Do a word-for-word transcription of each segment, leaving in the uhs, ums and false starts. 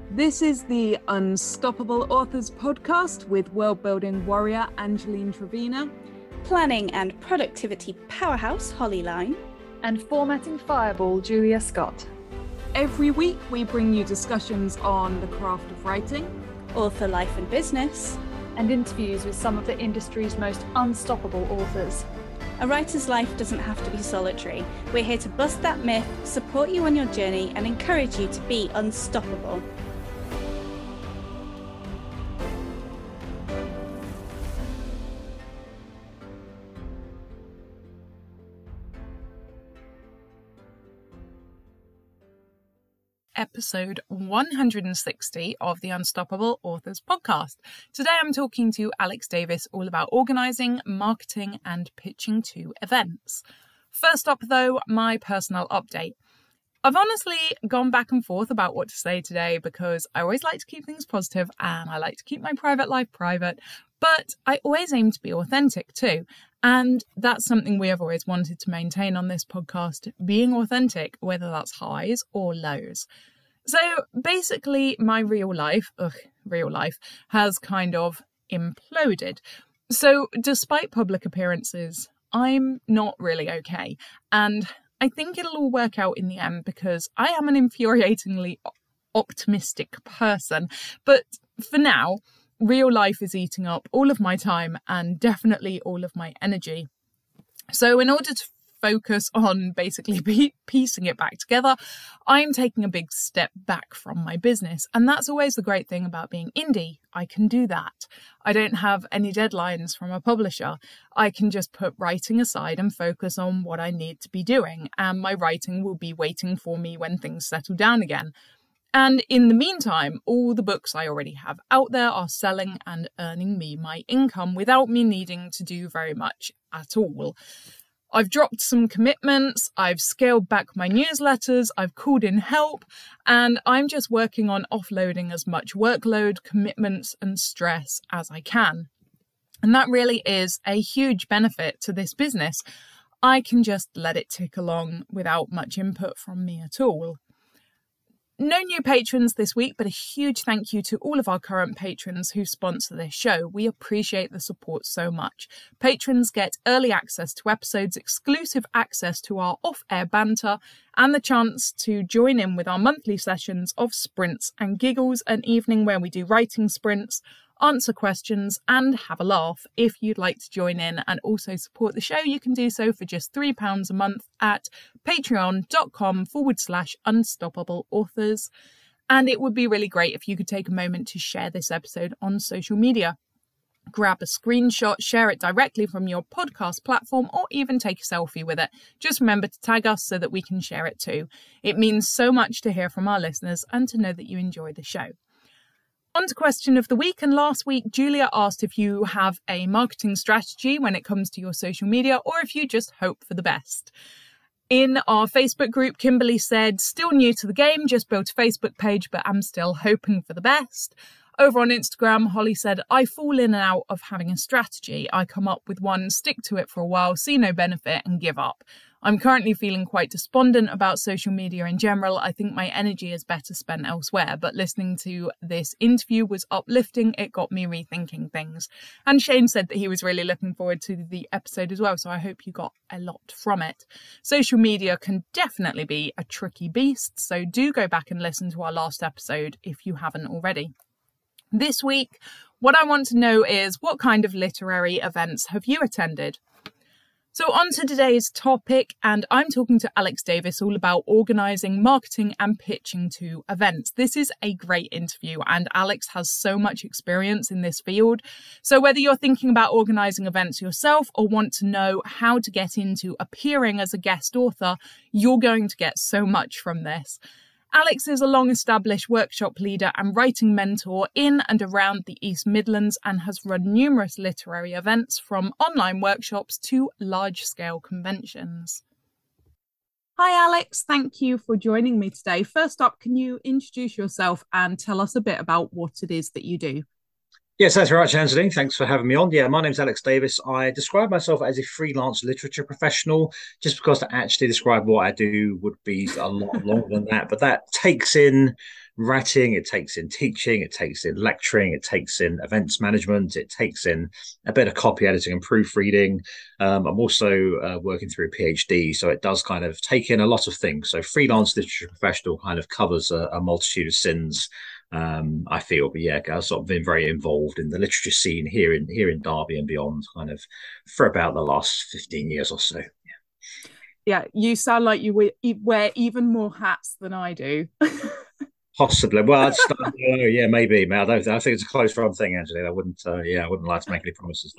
This is the Unstoppable Authors podcast with world-building warrior Angeline Trevina, planning and productivity powerhouse Holly Line, and formatting fireball Julia Scott. Every week we bring you discussions on the craft of writing, author life and business, and interviews with some of the industry's most unstoppable authors. A writer's life doesn't have to be solitary. We're here to bust that myth, support you on your journey, and encourage you to be unstoppable. Episode one hundred sixty of the Unstoppable Authors podcast. Today I'm talking to Alex Davis all about organising, marketing and pitching to events. First up though, my personal update. I've honestly gone back and forth about what to say today because I always like to keep things positive and I like to keep my private life private, but I always aim to be authentic too. And that's something we have always wanted to maintain on this podcast, being authentic, whether that's highs or lows. So basically my real life, ugh, real life, has kind of imploded. So despite public appearances, I'm not really okay. And I think it'll all work out in the end because I am an infuriatingly optimistic person. But for now, real life is eating up all of my time and definitely all of my energy. So in order to focus on basically be- piecing it back together, I'm taking a big step back from my business. And that's always the great thing about being indie. I can do that. I don't have any deadlines from a publisher. I can just put writing aside and focus on what I need to be doing. And my writing will be waiting for me when things settle down again. And in the meantime, all the books I already have out there are selling and earning me my income without me needing to do very much at all. I've dropped some commitments, I've scaled back my newsletters, I've called in help, and I'm just working on offloading as much workload, commitments, and stress as I can. And that really is a huge benefit to this business. I can just let it tick along without much input from me at all. No new patrons this week, but a huge thank you to all of our current patrons who sponsor this show. We appreciate the support so much. Patrons get early access to episodes, exclusive access to our off-air banter, and the chance to join in with our monthly sessions of sprints and giggles, an evening where we do writing sprints, answer questions and have a laugh. If you'd like to join in and also support the show, you can do so for just three pounds a month at patreon.com forward slash unstoppable authors. And it would be really great if you could take a moment to share this episode on social media. Grab a screenshot, share it directly from your podcast platform, or even take a selfie with it. Just remember to tag us so that we can share it too. It means so much to hear from our listeners and to know that you enjoy the show. On to question of the week, and last week Julia asked if you have a marketing strategy when it comes to your social media or if you just hope for the best. In our Facebook group, Kimberly said, still new to the game, just built a Facebook page, but I'm still hoping for the best. Over on Instagram, Holly said, I fall in and out of having a strategy. I come up with one, stick to it for a while, see no benefit and give up. I'm currently feeling quite despondent about social media in general. I think my energy is better spent elsewhere, but listening to this interview was uplifting. It got me rethinking things. And Shane said that he was really looking forward to the episode as well, so I hope you got a lot from it. Social media can definitely be a tricky beast, so do go back and listen to our last episode if you haven't already. This week, what I want to know is what kind of literary events have you attended? So on to today's topic, and I'm talking to Alex Davis all about organising, marketing and pitching to events. This is a great interview and Alex has so much experience in this field. So whether you're thinking about organising events yourself or want to know how to get into appearing as a guest author, you're going to get so much from this. Alex is a long-established workshop leader and writing mentor in and around the East Midlands and has run numerous literary events from online workshops to large-scale conventions. Hi Alex, thank you for joining me today. First up, can you introduce yourself and tell us a bit about what it is that you do? Yes, that's right, Anthony. Thanks for having me on. Yeah, my name's Alex Davis. I describe myself as a freelance literature professional, just because to actually describe what I do would be a lot longer than that. But that takes in writing, it takes in teaching, it takes in lecturing, it takes in events management, it takes in a bit of copy editing and proofreading. Um, I'm also uh, working through a PhD, so it does kind of take in a lot of things. So freelance literature professional kind of covers a, a multitude of sins, um, I feel. But yeah, I've sort of been very involved in the literature scene here in here in Derby and beyond, kind of for about the last fifteen years or so. Yeah, you sound like you wear even more hats than I do. Possibly. Well, it's, uh, yeah, maybe. I don't. I think it's a close run thing, Angela. I wouldn't. Uh, yeah, I wouldn't like to make any promises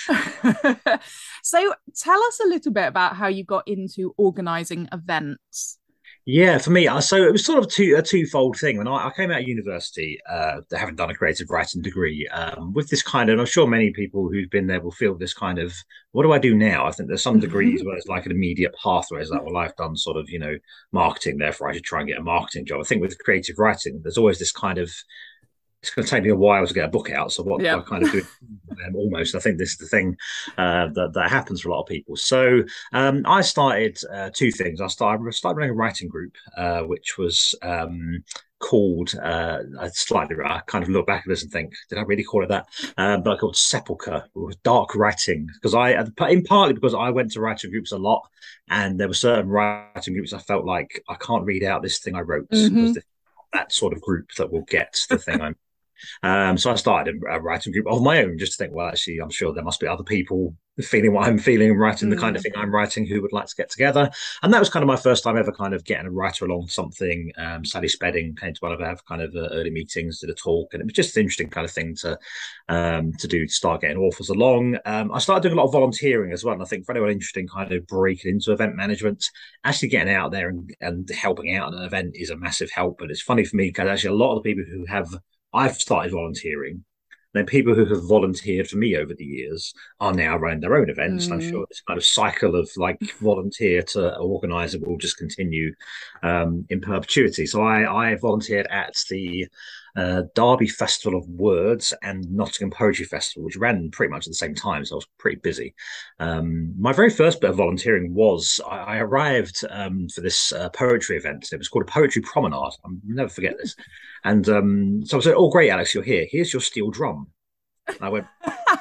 there. So, tell us a little bit about how you got into organising events. Yeah, for me, so it was sort of two, a twofold thing. When I, I came out of university, uh, having done a creative writing degree, um, with this kind of, I'm sure many people who've been there will feel this kind of, what do I do now? I think there's some degrees where it's like an immediate pathway. It's like, well, I've done sort of, you know, marketing, therefore I should try and get a marketing job. I think with creative writing, there's always this kind of, it's going to take me a while to get a book out. So what yeah. I kind of do, um, almost, I think this is the thing uh, that, that happens for a lot of people. So um, I started uh, two things. I started, I started running a writing group, uh, which was um, called, uh, I slightly, I kind of look back at this and think, did I really call it that? Uh, but I called Sepulchre, dark writing, because I, in partly because I went to writing groups a lot, and there were certain writing groups I felt like I can't read out this thing I wrote. Mm-hmm. That sort of group that will get the thing I'm Um, so I started a, a writing group of my own, just to think, well, actually, I'm sure there must be other people feeling what I'm feeling and writing mm. the kind of thing I'm writing who would like to get together. And that was kind of my first time ever kind of getting a writer along something. Um, Sally Spedding came to one of our kind of uh, early meetings, did a talk, and it was just an interesting kind of thing to um, to do, to start getting authors along. Um, I started doing a lot of volunteering as well. And I think for anyone interested in kind of breaking into event management, actually getting out there and, and helping out at an event is a massive help. But it's funny for me because actually a lot of the people who have I've started volunteering. Then people who have volunteered for me over the years are now running their own events. Mm. I'm sure this kind of cycle of like volunteer to organizer will just continue um, in perpetuity. So I, I volunteered at the uh, Derby Festival of Words and Nottingham Poetry Festival, which ran pretty much at the same time. So I was pretty busy. Um, my very first bit of volunteering was I, I arrived um, for this uh, poetry event. It was called a Poetry Promenade. I'll never forget this. And um, so I said, oh, great, Alex, you're here. Here's your steel drum. And I went,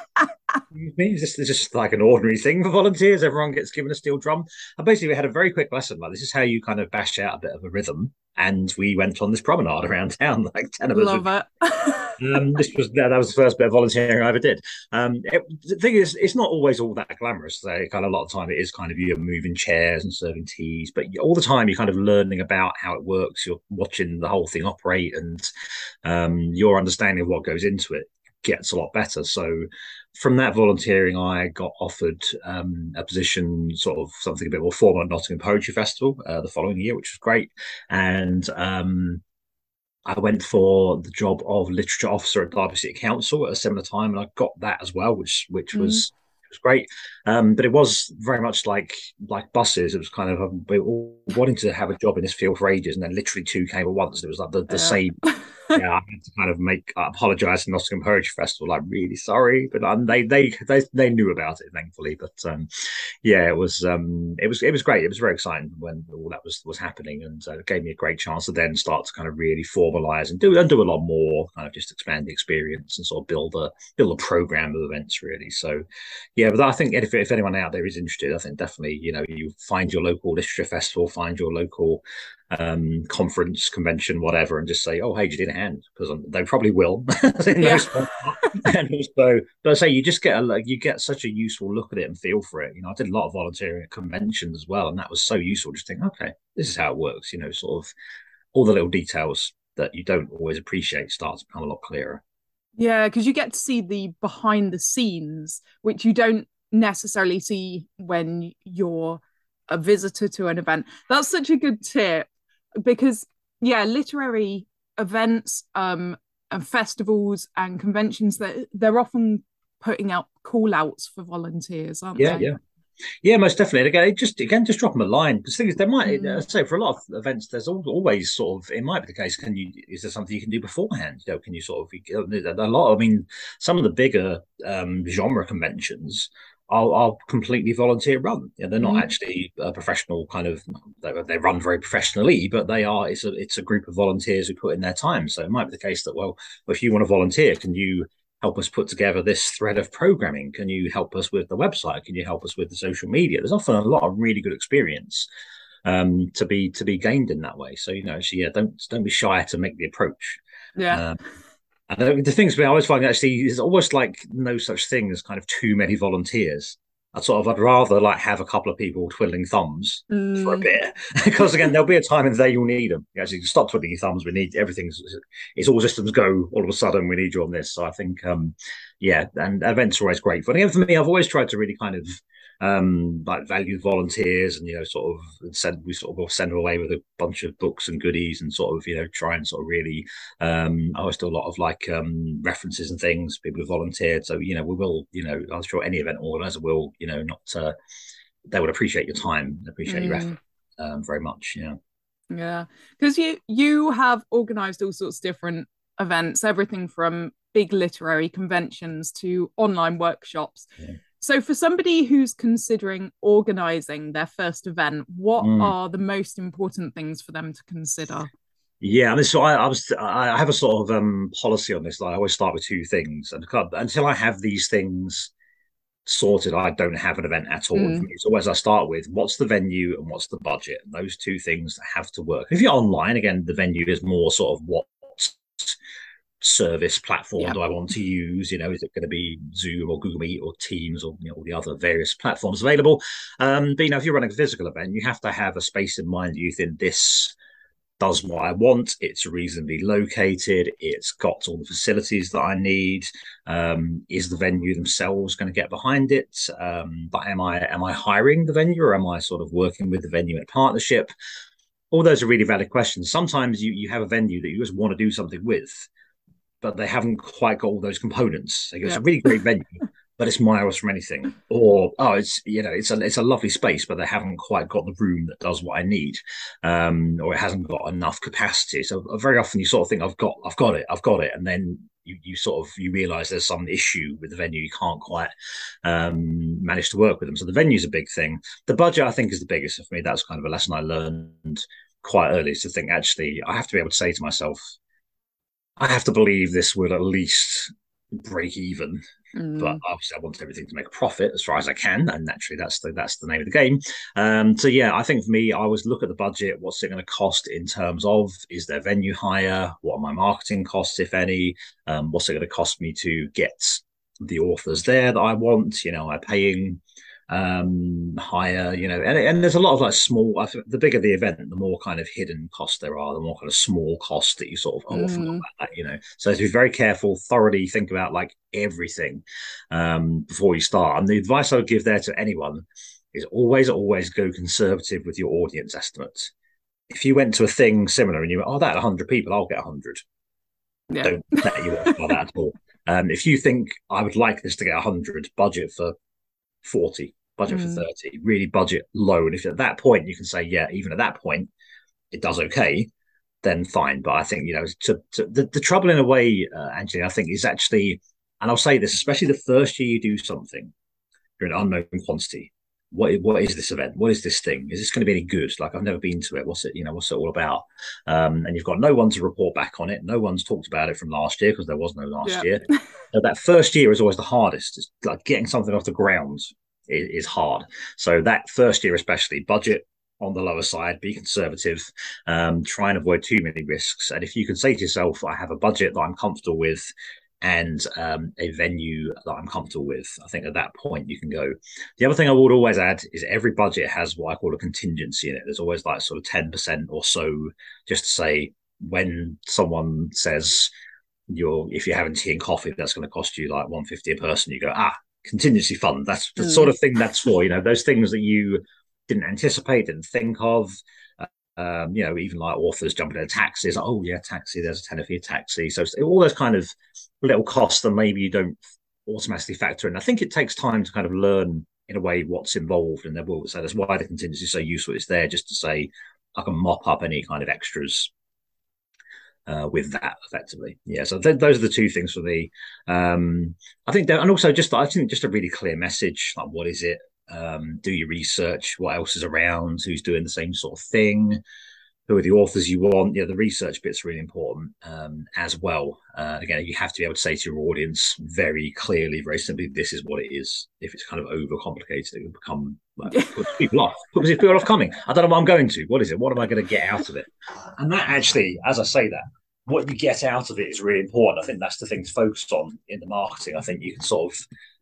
is this, is this like an ordinary thing for volunteers? Everyone gets given a steel drum. And basically, we had a very quick lesson. Like, this is how you kind of bash out a bit of a rhythm. And we went on this promenade around town, like ten of us. Love it. um, this was that was the first bit of volunteering I ever did. Um, it, the thing is, it's not always all that glamorous. So kind of a lot of time it is kind of you're moving chairs and serving teas, but all the time you're kind of learning about how it works. You're watching the whole thing operate, and um, your understanding of what goes into it gets a lot better. So from that volunteering, I got offered um, a position, sort of something a bit more formal at Nottingham Poetry Festival uh, the following year, which was great. And um, I went for the job of literature officer at Derby City Council at a similar time, and I got that as well, which which mm. was it was great. Um, but it was very much like like buses. It was kind of um, we were all wanting to have a job in this field for ages, and then literally two came at once. It was like the, the yeah. same. Yeah, I had to kind of make uh, apologise to Nottingham Poetry Festival. Like, really sorry, but um, they they they they knew about it, thankfully. But um, yeah, it was um, it was it was great. It was very exciting when all that was was happening, and uh, it gave me a great chance to then start to kind of really formalise and do and do a lot more, kind of just expand the experience and sort of build a build a program of events, really. So yeah, but I think if if anyone out there is interested, I think definitely you know you find your local literature festival, find your local um conference, convention, whatever, and just say, oh, hey, do you need a hand? Because they probably will. Yeah. And also, but I say you just get a like you get such a useful look at it and feel for it. You know, I did a lot of volunteering at conventions as well, and that was so useful. Just think, okay, this is how it works. You know, sort of all the little details that you don't always appreciate start to become a lot clearer. Yeah, because you get to see the behind the scenes, which you don't necessarily see when you're a visitor to an event. That's such a good tip. Because yeah, literary events um and festivals and conventions, that they're, they're often putting out call outs for volunteers, aren't yeah, they? Yeah, Yeah, most definitely. And again, just again, just drop them a line because things there might. Mm. I say for a lot of events, there's always sort of it might be the case. Can you? Is there something you can do beforehand? You know, can you sort of a lot? I mean, some of the bigger um, genre conventions are, are completely volunteer run. Yeah, they're not mm. actually a professional kind of. They, they run very professionally, but they are. It's a it's a group of volunteers who put in their time. So it might be the case that well, if you want to volunteer, can you help us put together this thread of programming? Can you help us with the website? Can you help us with the social media? There's often a lot of really good experience um, to be to be gained in that way. So you know, so yeah, don't don't be shy to make the approach. Yeah. Um, and the things I always find actually is almost like no such thing as kind of too many volunteers. I sort of I'd rather like have a couple of people twiddling thumbs mm. for a bit because again there'll be a time in the day you'll need them. You actually stop twiddling your thumbs. We need everything's it's all systems go. All of a sudden we need you on this. So I think um, yeah, and events are always great. But again for me, I've always tried to really kind of um, like value volunteers and you know sort of send we sort of send them away with a bunch of books and goodies and sort of you know try and sort of really um, I always do a lot of like um, references and things people who volunteered. So you know we will you know I'm sure any event organizer will. You know, not uh, they would appreciate your time, appreciate mm. your effort um, very much. Yeah, yeah, because you you have organised all sorts of different events, everything from big literary conventions to online workshops. Yeah. So, for somebody who's considering organising their first event, what mm. are the most important things for them to consider? Yeah, I mean, so I, I was I have a sort of um, policy on this. Like I always start with two things, and until I have these things sorted, I don't have an event at all. Mm. For me, so as I start with, what's the venue and what's the budget? And those two things have to work. If you're online, again, the venue is more sort of what service platform yeah. do I want to use? You know, is it going to be Zoom or Google Meet or Teams or you know all the other various platforms available? Um, but you know, if you're running a physical event, you have to have a space in mind. You think this does what I want. It's reasonably located. It's got all the facilities that I need. Um, is the venue themselves going to get behind it? Um, but am I am I hiring the venue or am I sort of working with the venue in a partnership? All those are really valid questions. Sometimes you you have a venue that you just want to do something with, but they haven't quite got all those components. They go, it's yeah. a really great venue, but it's miles from anything. Or, oh, it's, you know, it's a, it's a lovely space, but they haven't quite got the room that does what I need. Um, or it hasn't got enough capacity. So very often you sort of think, I've got, I've got it, I've got it. And then you, you sort of, you realize there's some issue with the venue. You can't quite um, manage to work with them. So the venue's a big thing. The budget, I think, is the biggest for me. That's kind of a lesson I learned quite early, is to think, actually, I have to be able to say to myself, I have to believe this will at least break even, mm. but obviously I want everything to make a profit as far as I can, and naturally that's the that's the name of the game. Um, so yeah, I think for me, I always look at the budget. What's it going to cost in terms of is there venue hire? What are my marketing costs, if any? Um, what's it going to cost me to get the authors there that I want? You know, am I paying um higher, you know, and, and there's a lot of like small, I think the bigger the event, the more kind of hidden costs there are, the more kind of small costs that you sort of oh, mm. about that, you know. So to be very careful, thoroughly think about like everything um before you start. And the advice I would give there to anyone is always always go conservative with your audience estimates. If you went to a thing similar and you went, oh, that one hundred people, I'll get one hundred. Yeah. Don't let you off by that at all. Um if you think I would like this to get one hundred, budget for forty, budget mm. for thirty, really budget low. And if at that point you can say, yeah, even at that point it does okay, then fine. But I think, you know, to, to the, the trouble in a way, uh, Angelina, I think is actually, and I'll say this, especially the first year you do something, you're an unknown quantity. What what is this event? What is this thing? Is this going to be any good? Like, I've never been to it. What's it, you know, what's it all about? Um, and you've got no one to report back on it. No one's talked about it from last year because there was no last yeah. year. So that first year is always the hardest. It's like getting something off the ground is, is hard. So that first year, especially, budget on the lower side, be conservative, um, try and avoid too many risks. And if you can say to yourself, I have a budget that I'm comfortable with, and um, a venue that I'm comfortable with, I think at that point you can go. The other thing I would always add is every budget has what I call a contingency in it. There's always like sort of ten percent or so, just to say when someone says you're, if you're having tea and coffee, that's going to cost you like one hundred fifty a person, you go, ah, contingency fund. That's the mm. sort of thing that's for, you know, those things that you didn't anticipate, didn't think of. Um, you know, even like authors jumping into taxis. Oh yeah, taxi. There's a tenner for your taxi. So all those kind of little costs that maybe you don't automatically factor in. I think it takes time to kind of learn in a way what's involved, and there will so that's why the contingency is so useful. It's there just to say I can mop up any kind of extras uh, with that effectively. Yeah, so th- those are the two things for me. Um, I think, that, and also just I think just a really clear message. Like, what is it? Um, do your research. What else is around? Who's doing the same sort of thing? Who are the authors you want? Yeah, the research bit's really important um, as well. Uh, again, you have to be able to say to your audience very clearly, very simply, this is what it is. If it's kind of overcomplicated, it will become like, puts people off. Puts people off coming. I don't know what I'm going to. What is it? What am I going to get out of it? And that actually, as I say that, what you get out of it is really important. I think that's the thing to focus on in the marketing. I think you can sort of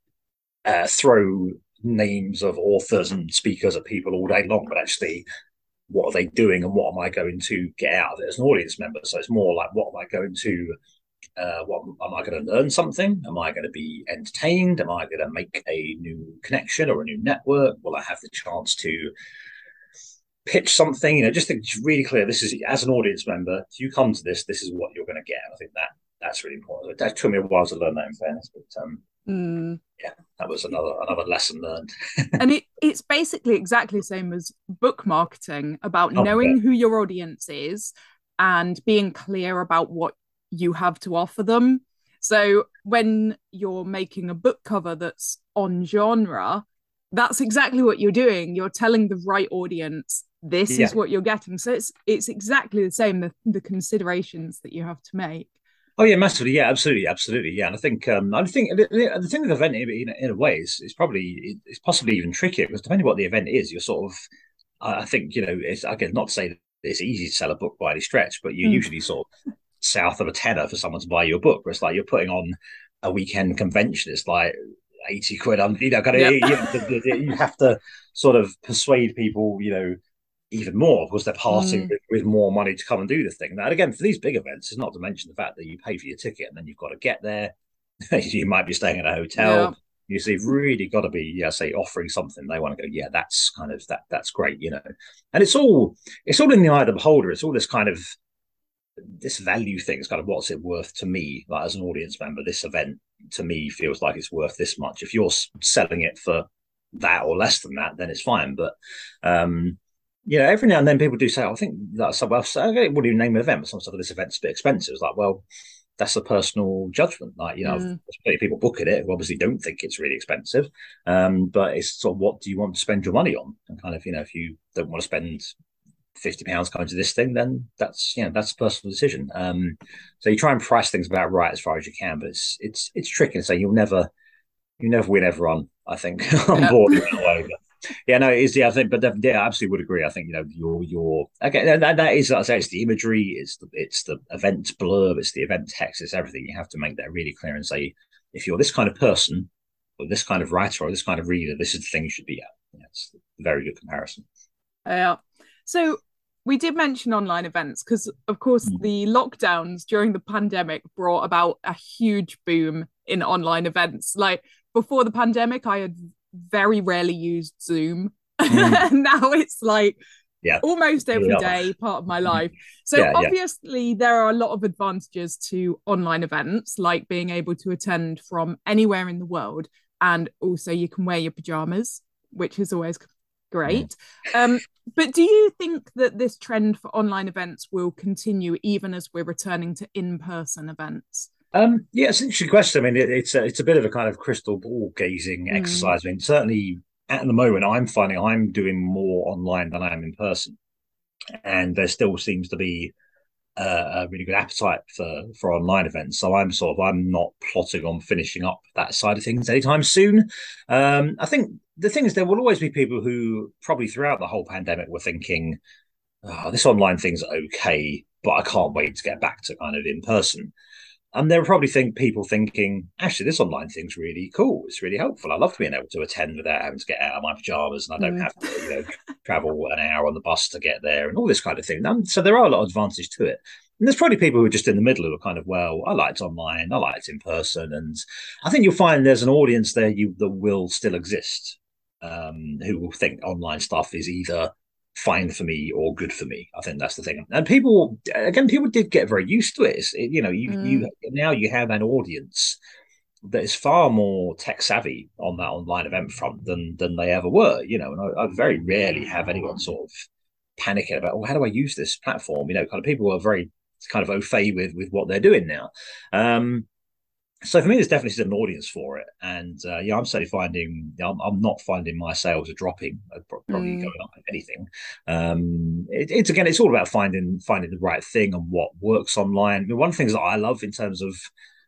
uh, throw names of authors and speakers at people all day long, but actually, what are they doing and what am I going to get out of it as an audience member? So it's more like, what am I going to, uh, what am I going to learn something? Am I going to be entertained? Am I going to make a new connection or a new network? Will I have the chance to pitch something? You know, just think it's really clear. This is, as an audience member, if you come to this, this is what you're going to get. I think that that's really important. That took me a while to learn that, in fairness, but um, mm. yeah, that was another another lesson learned. And it, it's basically exactly the same as book marketing, about oh, knowing yeah. who your audience is and being clear about what you have to offer them. So when you're making a book cover that's on genre, that's exactly what you're doing. You're telling the right audience, this yeah. is what you're getting. So it's it's exactly the same, the, the considerations that you have to make. Oh yeah, massively. Yeah, absolutely, absolutely. Yeah, and I think um, I think the, the thing with the event in, in a way is, is probably it's possibly even trickier, because depending on what the event is, you're sort of I think you know it's again not to say that it's easy to sell a book by any stretch, but you're mm. usually sort of south of a tenner for someone to buy your book. Where it's like you're putting on a weekend convention. It's like eighty quid. On you know, kind of yep. you, you, you have to sort of persuade people. You know. Even more, because they're parting mm. with, with more money to come and do the thing. Now, again, for these big events, it's not to mention the fact that you pay for your ticket and then you've got to get there. You might be staying at a hotel. Yeah. You see, you've really got to be, yeah, say, offering something. They want to go, yeah, that's kind of that. That's great, you know. And it's all, it's all in the eye of the beholder. It's all this kind of this value thing. It's kind of what's it worth to me, like as an audience member. This event to me feels like it's worth this much. If you're selling it for that or less than that, then it's fine. But um you know, every now and then people do say, oh, I think that's well, okay, what do you name an event? But some stuff of this event's a bit expensive. It's like, well, that's a personal judgment. Like, you know, mm. there's plenty of people booking it who obviously don't think it's really expensive. Um, but it's sort of, what do you want to spend your money on? And kind of, you know, if you don't want to spend fifty pounds coming to this thing, then that's, you know, that's a personal decision. Um, so you try and price things about right as far as you can, but it's it's it's tricky to say you'll never you never win everyone, I think, on yeah. board in that way. But, yeah, no, it is. Yeah, I think, but yeah, I absolutely would agree. I think you know, your your okay, that, that is, like I say, it's the imagery, it's the it's the event blurb, it's the event text, it's everything. You have to make that really clear and say, if you're this kind of person, or this kind of writer, or this kind of reader, this is the thing you should be at. Yeah, it's a very good comparison. Yeah. So we did mention online events because, of course, mm. the lockdowns during the pandemic brought about a huge boom in online events. Like before the pandemic, I had very rarely used Zoom. Mm. Now it's like yeah. almost every yeah. day part of my life. So yeah, obviously yeah. there are a lot of advantages to online events, like being able to attend from anywhere in the world, and also you can wear your pajamas, which is always great. Mm. Um, but do you think that this trend for online events will continue even as we're returning to in-person events? Um, yeah, it's an interesting question. I mean, it, it's a, it's a bit of a kind of crystal ball gazing mm. exercise. I mean, certainly at the moment, I'm finding I'm doing more online than I am in person, and there still seems to be uh, a really good appetite for for online events. So I'm sort of I'm not plotting on finishing up that side of things anytime soon. Um, I think the thing is, there will always be people who probably throughout the whole pandemic were thinking, oh, this online thing's okay, but I can't wait to get back to kind of in person. And there are probably think people thinking, actually, this online thing's really cool. It's really helpful. I love being able to attend without having to get out of my pajamas, and I don't mm. have to, you know, travel an hour on the bus to get there, and all this kind of thing. And so there are a lot of advantages to it. And there's probably people who are just in the middle who are kind of, well, I liked online, I liked in person, and I think you'll find there's an audience there you that will still exist, um, who will think online stuff is either fine for me or good for me. I think that's the thing. And people, again, people did get very used to it. It's, it you know, you, mm. you now you have an audience that is far more tech savvy on that online event front than than they ever were. You know, and I, I very rarely have anyone sort of panicking about, oh, how do I use this platform? You know, kind of people are very kind of au fait with with what they're doing now. Um, so for me, there's definitely still an audience for it, and uh, yeah, I'm certainly finding I'm, I'm not finding my sales are dropping, probably Mm. going up if anything. Um, it, it's again, it's all about finding finding the right thing and what works online. I mean, one of the things that I love in terms of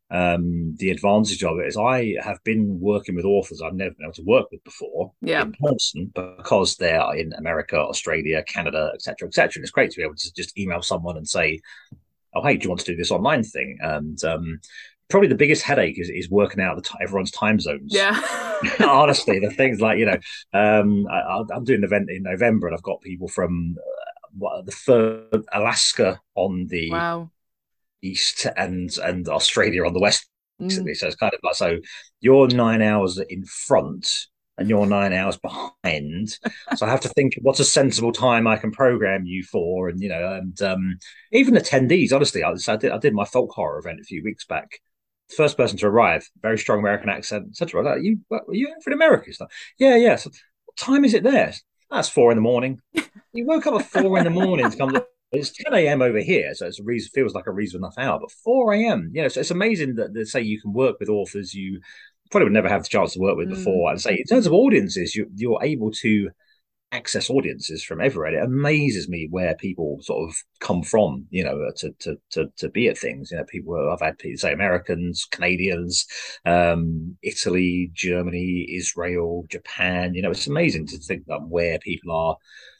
um, the advantage of it is I have been working with authors I've never been able to work with before Yeah. in person because they are in America, Australia, Canada, et cetera, et cetera. And it's great to be able to just email someone and say, oh, hey, do you want to do this online thing? And um, probably the biggest headache is, is working out the t- everyone's time zones. Yeah. Honestly, the things like, you know, um, I, I'm doing an event in November and I've got people from uh, what, the third Alaska on the Wow. east and and Australia on the west, basically. Mm. So it's kind of like, so you're nine hours in front and you're nine hours behind. So I have to think what's a sensible time I can program you for, and you know, and um, even attendees. Honestly, I, I did I did my folk horror event a few weeks back. First person to arrive, very strong American accent, et cetera. Like, you, what, were you in for America? Like, yeah, yeah. So what time is it there? That's four in the morning. You woke up at four in the morning to come to. It's ten a m over here, so it's a reason, feels like a reasonable enough hour. But four a m, you know, so it's amazing that they say you can work with authors you probably would never have the chance to work with Mm. before. And say in terms of audiences, you, you're able to access audiences from everywhere. It amazes me where people sort of come from, you know, to to to, to be at things. You know, people I've had people say Americans, Canadians, um, Italy, Germany, Israel, Japan. You know, it's amazing to think that where people are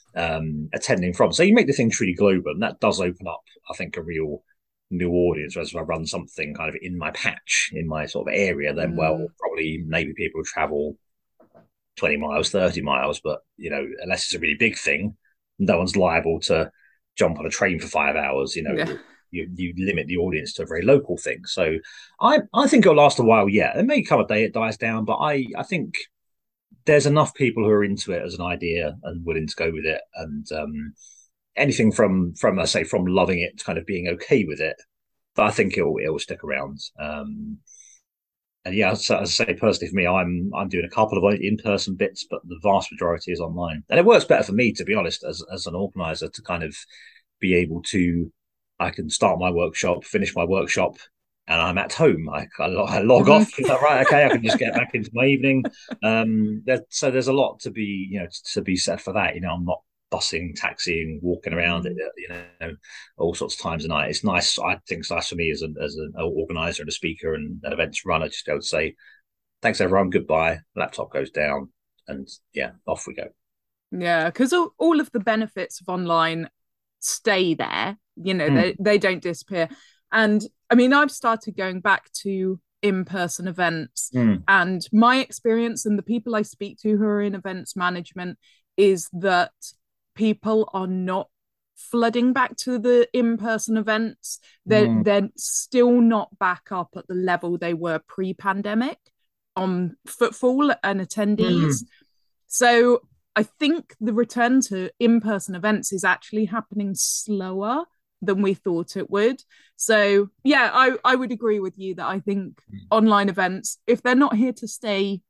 um, attending from. So you make the thing truly global, and that does open up, I think, a real new audience. Whereas if I run something kind of in my patch, in my sort of area, then Mm. well, probably maybe people travel twenty miles, thirty miles, but you know, unless it's a really big thing, no one's liable to jump on a train for five hours. You know, Yeah. you you limit the audience to a very local thing. So I I think it'll last a while. Yeah, it may come a day it dies down, but I I think there's enough people who are into it as an idea and willing to go with it, and um, anything from from I say from loving it to kind of being okay with it. But I think it will it will stick around. Um, and yeah, so as I say, personally for me, I'm I'm doing a couple of in person bits, but the vast majority is online, and it works better for me, to be honest, as as an organizer, to kind of be able to, I can start my workshop, finish my workshop, and I'm at home. I, I, I log Mhm. off. Is that right? Okay, I can just get back into my evening. Um, there, so there's a lot to be, you know, to, to be said for that. You know, I'm not busing, taxiing, walking around, Mm. you know, all sorts of times a night. It's nice. I think it's nice for me as an as an organizer and a speaker and an events runner, just to be able to say, thanks everyone, goodbye. Laptop goes down, and yeah, off we go. Yeah, because all, all of the benefits of online stay there. You know, Mm. they they don't disappear. And I mean, I've started going back to in-person events, Mm. and my experience and the people I speak to who are in events management is that people are not flooding back to the in-person events. They're, Mm. they're still not back up at the level they were pre-pandemic on footfall and attendees. Mm. So I think the return to in-person events is actually happening slower than we thought it would. So yeah, I, I would agree with you that I think Mm. online events, if they're not here to stay,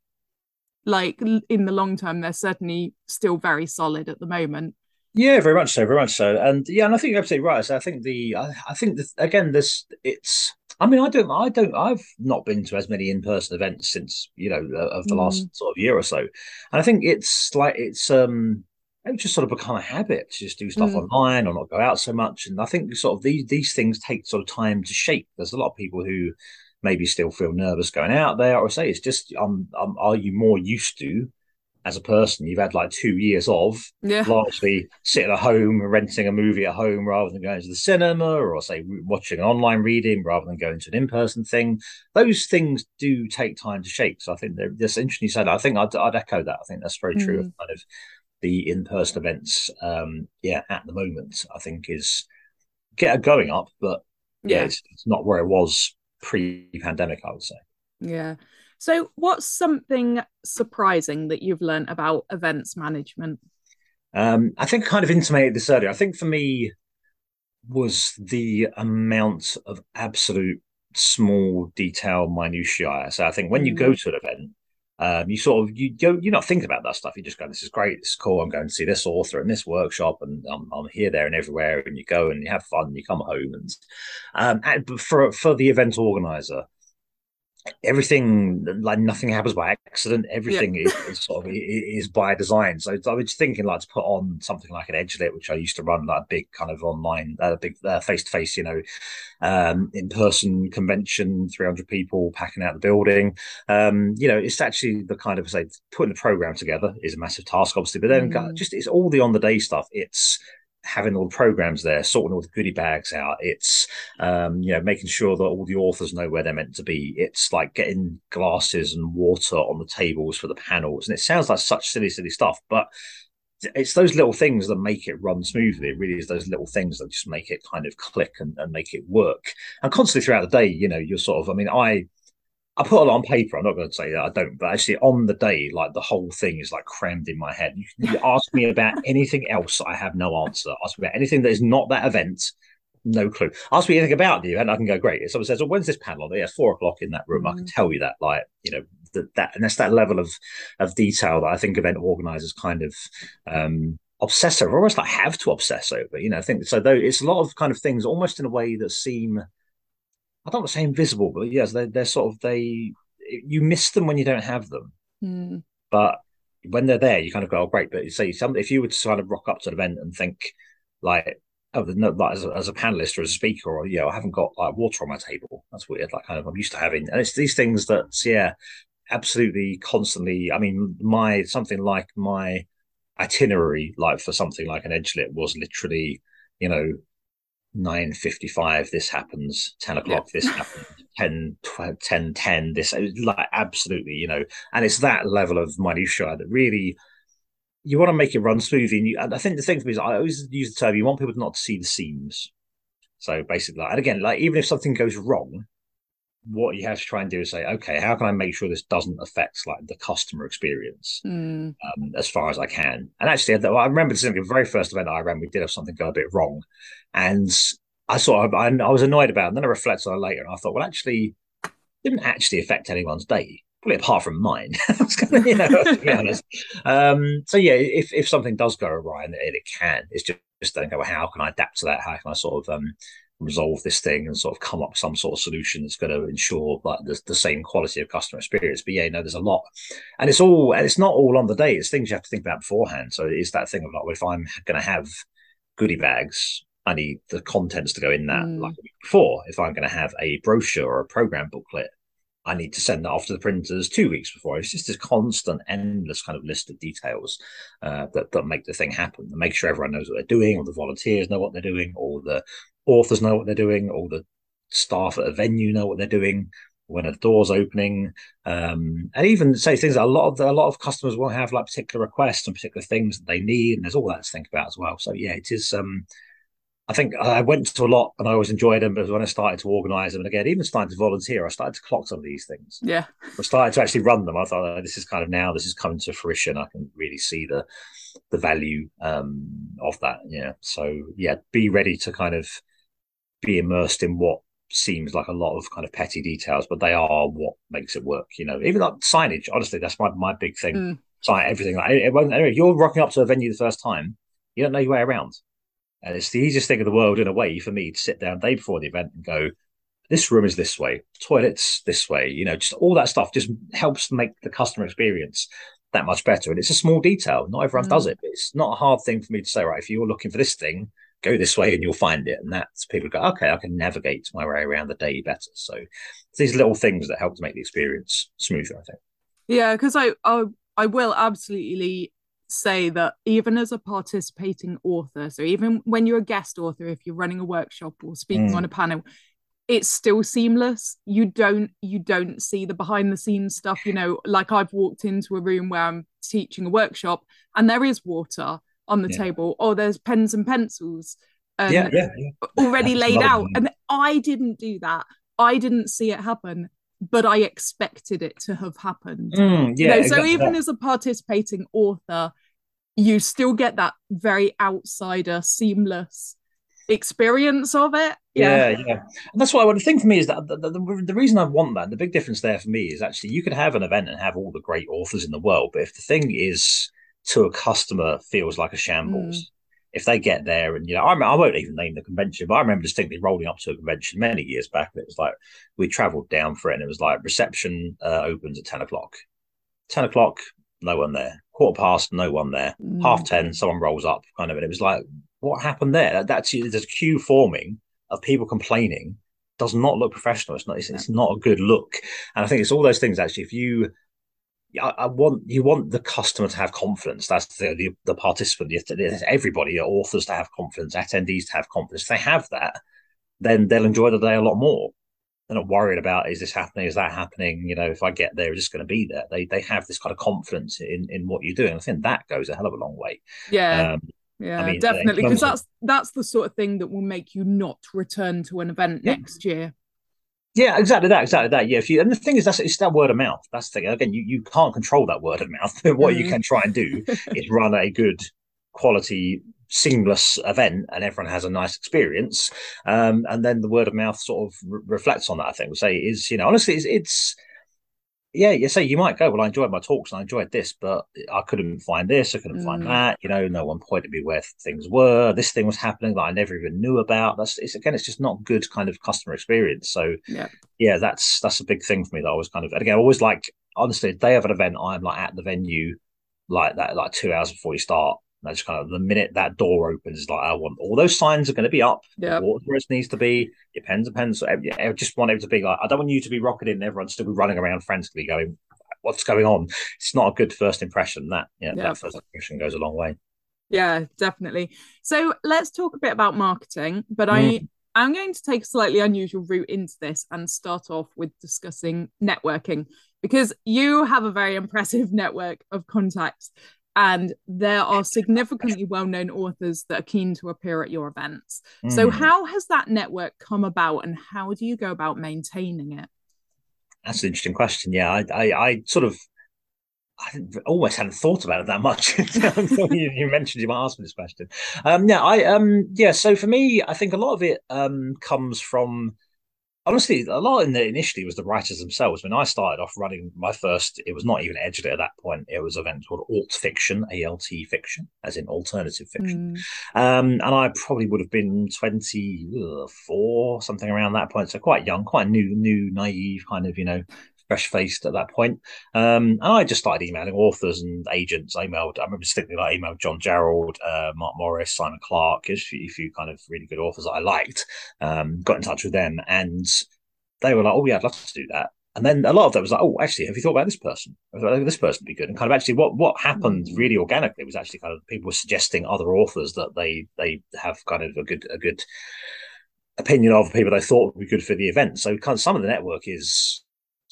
like in the long term, they're certainly still very solid at the moment. Yeah, very much so, very much so, and yeah, and I think you're absolutely right. So I think the, I, I think that again, this, it's. I mean, I don't, I don't, I've not been to as many in-person events since, you know, uh, of the last Mm. sort of year or so, and I think it's like it's um, it's just sort of become a habit to just do stuff Mm. online or not go out so much, and I think sort of these these things take sort of time to shape. There's a lot of people who maybe still feel nervous going out there, or say it's just, um, um are you more used to, as a person, you've had like two years of Yeah. largely sitting at home, renting a movie at home rather than going to the cinema, or say watching an online reading rather than going to an in-person thing. Those things do take time to shape. So I think that's interesting you said. I think I'd, I'd echo that. I think that's very true of Mm. kind of the in-person events. Um, yeah, at the moment, I think is get going up, but yeah, Yeah. it's, it's not where it was pre-pandemic, I would say. Yeah. So what's something surprising that you've learned about events management? Um, I think I kind of intimated this earlier. I think for me was the amount of absolute small detail minutiae. So I think when you Mm. go to an event, um, you sort of you don't you're not thinking about that stuff. You just go, this is great, this is cool. I'm going to see this author and this workshop, and I'm, I'm here, there, and everywhere. And you go and you have fun. You come home, and um, and but for for the event organizer, everything, like nothing happens by accident. Everything Yeah. is, is sort of is by design. So I was thinking like to put on something like an Edgelit, which I used to run, like a big kind of online, a uh, big face to face, you know, um, in person convention, three hundred people packing out the building. Um, you know, it's actually the kind of say putting the program together is a massive task, obviously, but then Mm. just it's all the on the day stuff. It's having all the programs there, sorting all the goodie bags out. It's, um, you know, making sure that all the authors know where they're meant to be. It's like getting glasses and water on the tables for the panels. And it sounds like such silly, silly stuff, but it's those little things that make it run smoothly. It really is those little things that just make it kind of click and, and make it work. And constantly throughout the day, you know, you're sort of, I mean, I, I put a lot on paper. I'm not going to say that I don't, but actually on the day, like the whole thing is like crammed in my head. You, you ask me about anything else, I have no answer. Ask me about anything that is not that event, no clue. Ask me anything about the event, I can go, great. If someone says, well, when's this panel? Yeah, four o'clock in that room. Mm. I can tell you that, like, you know, that, that and that's that level of of detail that I think event organizers kind of um obsess over, almost like have to obsess over, you know. I think so though it's a lot of kind of things almost in a way that seem, I don't want to say invisible, but yes, they're, they're sort of, they, you miss them when you don't have them. Mm. But when they're there, you kind of go, oh, great. But say, some, if you were to kind of rock up to an event and think, like, oh, no, like as a, as a panelist or as a speaker, or, you know, I haven't got like water on my table. That's weird. Like, kind of, I'm used to having, and it's these things that, yeah, absolutely constantly. I mean, my, something like my itinerary, like for something like an Edgelit was literally, you know, nine fifty-five this happens, ten o'clock yeah. this happens, ten, ten, ten this, like absolutely, you know. And it's that level of minutiae that really you want to make it run smoothly. And, you, and I think the thing for me is I always use the term, you want people not to see the seams. So basically, and again, like even if something goes wrong, what you have to try and do is say, okay, how can I make sure this doesn't affect like the customer experience mm. um, as far as I can? And actually, I remember this, the very first event I ran, we did have something go a bit wrong, and I sort of I, I was annoyed about it. And then I reflected on it later, and I thought, well, actually, it didn't actually affect anyone's day, probably apart from mine. you know, to be honest. Um, so yeah, if if something does go awry, and it, it can, it's just just then go, well, how can I adapt to that? How can I sort of um, resolve this thing and sort of come up with some sort of solution that's going to ensure like the, the same quality of customer experience? But yeah, no, there's a lot, and it's all, and it's not all on the day. It's things you have to think about beforehand. So it's that thing of like, well, if I'm going to have goodie bags, I need the contents to go in that mm. like a week before. If I'm going to have a brochure or a program booklet, I need to send that off to the printers two weeks before. It's just this constant, endless kind of list of details uh, that, that make the thing happen and make sure everyone knows what they're doing, all the volunteers know what they're doing, all the authors know what they're doing, all the staff at a venue know what they're doing, when a door's opening. Um, and even say things that a lot of the, a lot of customers will have like particular requests and particular things that they need. And there's all that to think about as well. So yeah, it is, um, I think I went to a lot and I always enjoyed them, but when I started to organise them, and again, even starting to volunteer, I started to clock some of these things. Yeah. I started to actually run them. I thought, oh, this is kind of now, this is coming to fruition. I can really see the the value um, of that. Yeah. So yeah, be ready to kind of be immersed in what seems like a lot of kind of petty details, but they are what makes it work. You know, even like signage, honestly, that's my, my big thing. Mm. Sign everything. Like, it, it, anyway, you're rocking up to a venue the first time, you don't know your way around. And it's the easiest thing in the world, in a way, for me to sit down day before the event and go, this room is this way, toilets this way, you know, just all that stuff just helps make the customer experience that much better. And it's a small detail. Not everyone mm. does it, but it's not a hard thing for me to say, right, if you're looking for this thing, go this way and you'll find it. And that's, people go, okay, I can navigate my way around the day better. So it's these little things that help to make the experience smoother, I think. Yeah, because I, I, I will absolutely say that even as a participating author, so even when you're a guest author, if you're running a workshop or speaking mm. on a panel, it's still seamless. You don't you don't see the behind the scenes stuff. You know, like I've walked into a room where I'm teaching a workshop and there is water on the yeah. table, or there's pens and pencils um, yeah, yeah, yeah. already laid out, and I didn't do that. I didn't see it happen, but I expected it to have happened. Mm, yeah, you know, exactly so even that. as a participating author, you still get that very outsider, seamless experience of it. Yeah, Yeah. yeah, and that's what I would. The thing for me is that the, the, the reason I want that, the big difference there for me is actually you could have an event and have all the great authors in the world, but if the thing is to a customer feels like a Mm. shambles, if they get there and you know, I, I won't even name the convention, but I remember distinctly rolling up to a convention many years back, and it was like we travelled down for it, and it was like reception uh, opens at ten o'clock, ten o'clock, no one there, quarter past, no one there, half Mm. ten, someone rolls up, kind of, and it was like, what happened there? That's there's a queue forming of people complaining does not look professional. It's not. It's, it's not a good look. And I think it's all those things. Actually, if you, I, I want you want the customer to have confidence. That's the the, the participant. Everybody, authors to have confidence, attendees to have confidence. If they have that, then they'll enjoy the day a lot more. They're not worried about is this happening, is that happening? You know, if I get there, is this going to be there? They they have this kind of confidence in in what you're doing. I think that goes a hell of a long way. Yeah. Um, Yeah, I mean, definitely, because of, that's that's the sort of thing that will make you not return to an event yeah. next year. Yeah, exactly that, exactly that. Yeah, if you and the thing is, that's it's that word of mouth. That's the thing. Again, you, you can't control that word of mouth. What mm. you can try and do is run a good quality, seamless event, and everyone has a nice experience. Um, and then the word of mouth sort of re- reflects on that. I think we say is, you know, honestly, it's, it's yeah, you say you might go, well, I enjoyed my talks and I enjoyed this, but I couldn't find this, I couldn't mm. find that. You know, no one pointed me where things were. This thing was happening that I never even knew about. That's it's again, it's just not good kind of customer experience. So yeah, yeah, that's that's a big thing for me that I was kind of and again, I always like honestly, the day of an event, I'm like at the venue like that, like two hours before you start. That's kind of the minute that door opens, like I want all those signs are going to be up. Yep. Water where it needs to be. Your pens and pens. I just want it to be like I don't want you to be rocketed and everyone still be running around frantically going, "What's going on?" It's not a good first impression. That yeah, yep. that first impression goes a long way. Yeah, definitely. So let's talk a bit about marketing, but mm. I I'm going to take a slightly unusual route into this and start off with discussing networking because you have a very impressive network of contacts. And there are significantly well-known authors that are keen to appear at your events. Mm. So how has that network come about and how do you go about maintaining it? That's an interesting question. Yeah, I, I, I sort of, I almost hadn't thought about it that much until you, you mentioned you might ask me this question. Um, yeah, I, um, yeah. So for me, I think a lot of it um, comes from, honestly, a lot in the initially was the writers themselves. When I started off running my first, it was not even Edge Day at that point. It was an event called Alt Fiction, A L T Fiction, as in alternative fiction. Mm. Um, and I probably would have been twenty-four, something around that point. So quite young, quite new, new, naive, kind of, you know, fresh-faced at that point. Um, and I just started emailing authors and agents. I emailed, I remember distinctly like emailed John Gerald, uh, Mark Morris, Simon Clark, a few, a few kind of really good authors that I liked. Um, got in touch with them and they were like, oh yeah, I'd love to do that. And then a lot of them was like, oh, actually, have you thought about this person? I thought, oh, this person would be good. And kind of actually what, what happened really organically was actually kind of people were suggesting other authors that they they have kind of a good a good opinion of, people they thought would be good for the event. So kind of some of the network is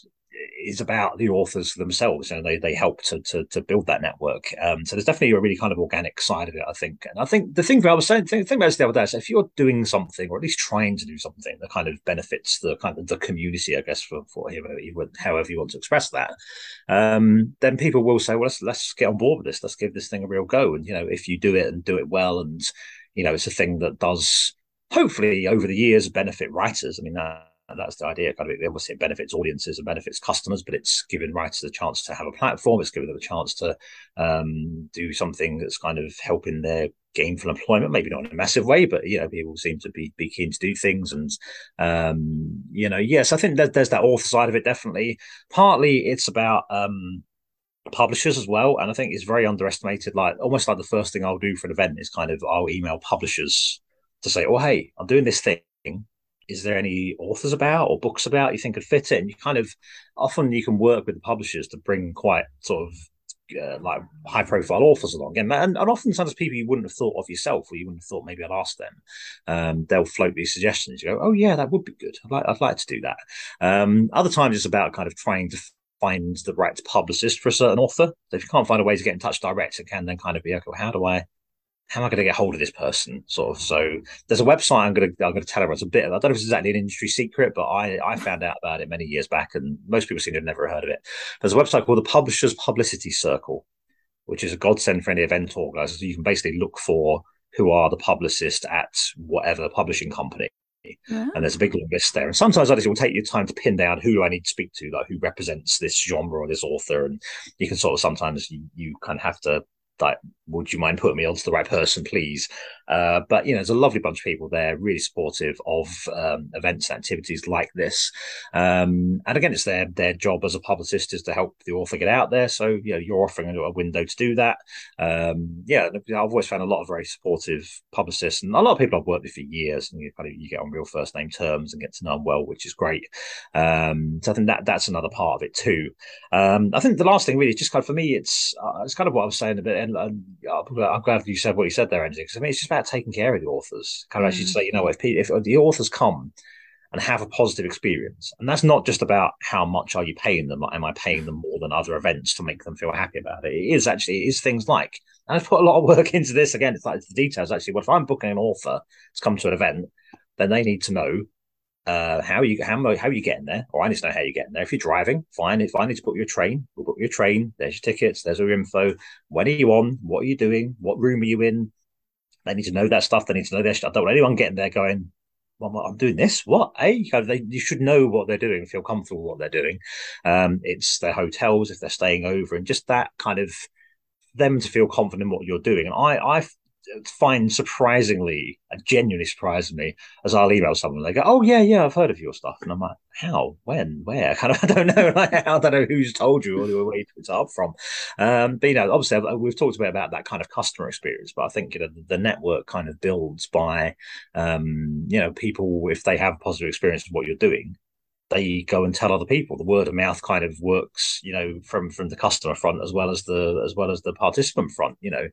is about the authors themselves, and they they help to to, to build that network. Um, so there's definitely a really kind of organic side of it, I think. And I think the thing that I was saying, the thing about this the other day is if you're doing something, or at least trying to do something that kind of benefits the kind of the community, I guess, for, for however you want to express that, um, then people will say, well, let's let's get on board with this. Let's give this thing a real go. And you know, if you do it and do it well, and you know, it's a thing that does hopefully over the years benefit writers. I mean. Uh, And that's the idea. Kind of, obviously, it benefits audiences and benefits customers, but it's giving writers a chance to have a platform. It's giving them a chance to um, do something that's kind of helping their gainful employment. Maybe not in a massive way, but you know, people seem to be, be keen to do things. And um, you know, yes, I think that there's that author side of it. Definitely, partly it's about um, publishers as well, and I think it's very underestimated. Like almost like the first thing I'll do for an event is kind of I'll email publishers to say, "Oh, hey, I'm doing this thing. Is there any authors about or books about you think could fit in?" You kind of often you can work with the publishers to bring quite sort of uh, like high profile authors along, and, and and often sometimes people you wouldn't have thought of yourself, or you wouldn't have thought maybe I'd ask them. Um, they'll float these suggestions. You go, oh yeah, that would be good. I'd like I'd like to do that. Um, other times it's about kind of trying to find the right publicist for a certain author. So if you can't find a way to get in touch direct, it can then kind of be okay. How do I? How am I going to get hold of this person? Sort of. So there's a website I'm going to I'm going to tell everyone. It's a bit. I don't know if it's exactly an industry secret, but I I found out about it many years back, and most people seem to have never heard of it. There's a website called the Publishers Publicity Circle, which is a godsend for any event organizers. You can basically look for who are the publicist at whatever publishing company. Yeah. And there's a big long list there. And sometimes it will take you time to pin down who do I need to speak to, like who represents this genre or this author. And you can sort of sometimes you, you kind of have to, like, would you mind putting me on to the right person, please? Uh, but, you know, there's a lovely bunch of people there, really supportive of um, events and activities like this. Um, and again, it's their their job as a publicist is to help the author get out there. So, you know, you're offering a, a window to do that. Um, yeah, I've always found a lot of very supportive publicists and a lot of people I've worked with for years. And you kind of you get on real first name terms and get to know them well, which is great. Um, so I think that that's another part of it too. Um, I think the last thing really is just kind of for me, it's uh, it's kind of what I was saying a bit. And, and I'm glad you said what you said there, Angie, because I mean, it's just about taking care of the authors. Kind of mm. actually say, you know, if, if the authors come and have a positive experience, and that's not just about how much are you paying them, like, am I paying them more than other events to make them feel happy about it? It is actually, it is things like, and I've put a lot of work into this, again, it's like it's the details actually. Well, if I'm booking an author to come to an event, then they need to know Uh, how are you how, how are you getting there? Or I need to know how you're getting there. If you're driving, fine. If I need to book your train, we'll book your train. There's your tickets. There's your info. When are you on? What are you doing? What room are you in? They need to know that stuff. They need to know this. I don't want anyone getting there going, well, I'm doing this. What? Eh? They, you should know what they're doing, feel comfortable with what they're doing. Um, it's their hotels, if they're staying over, and just that kind of them to feel confident in what you're doing. And I, I find surprisingly, genuinely surprisingly, as I'll email someone, they go, "Oh yeah, yeah, I've heard of your stuff," and I'm like, "How? When? Where?" Kind of, I don't know. Like, I don't know who's told you or where you picked it up from. Um, but you know, obviously, we've talked a bit about that kind of customer experience, but I think you know the network kind of builds by, um, you know, people if they have a positive experience with what you're doing, they go and tell other people. The word of mouth kind of works, you know, from from the customer front as well as the as well as the participant front, you know.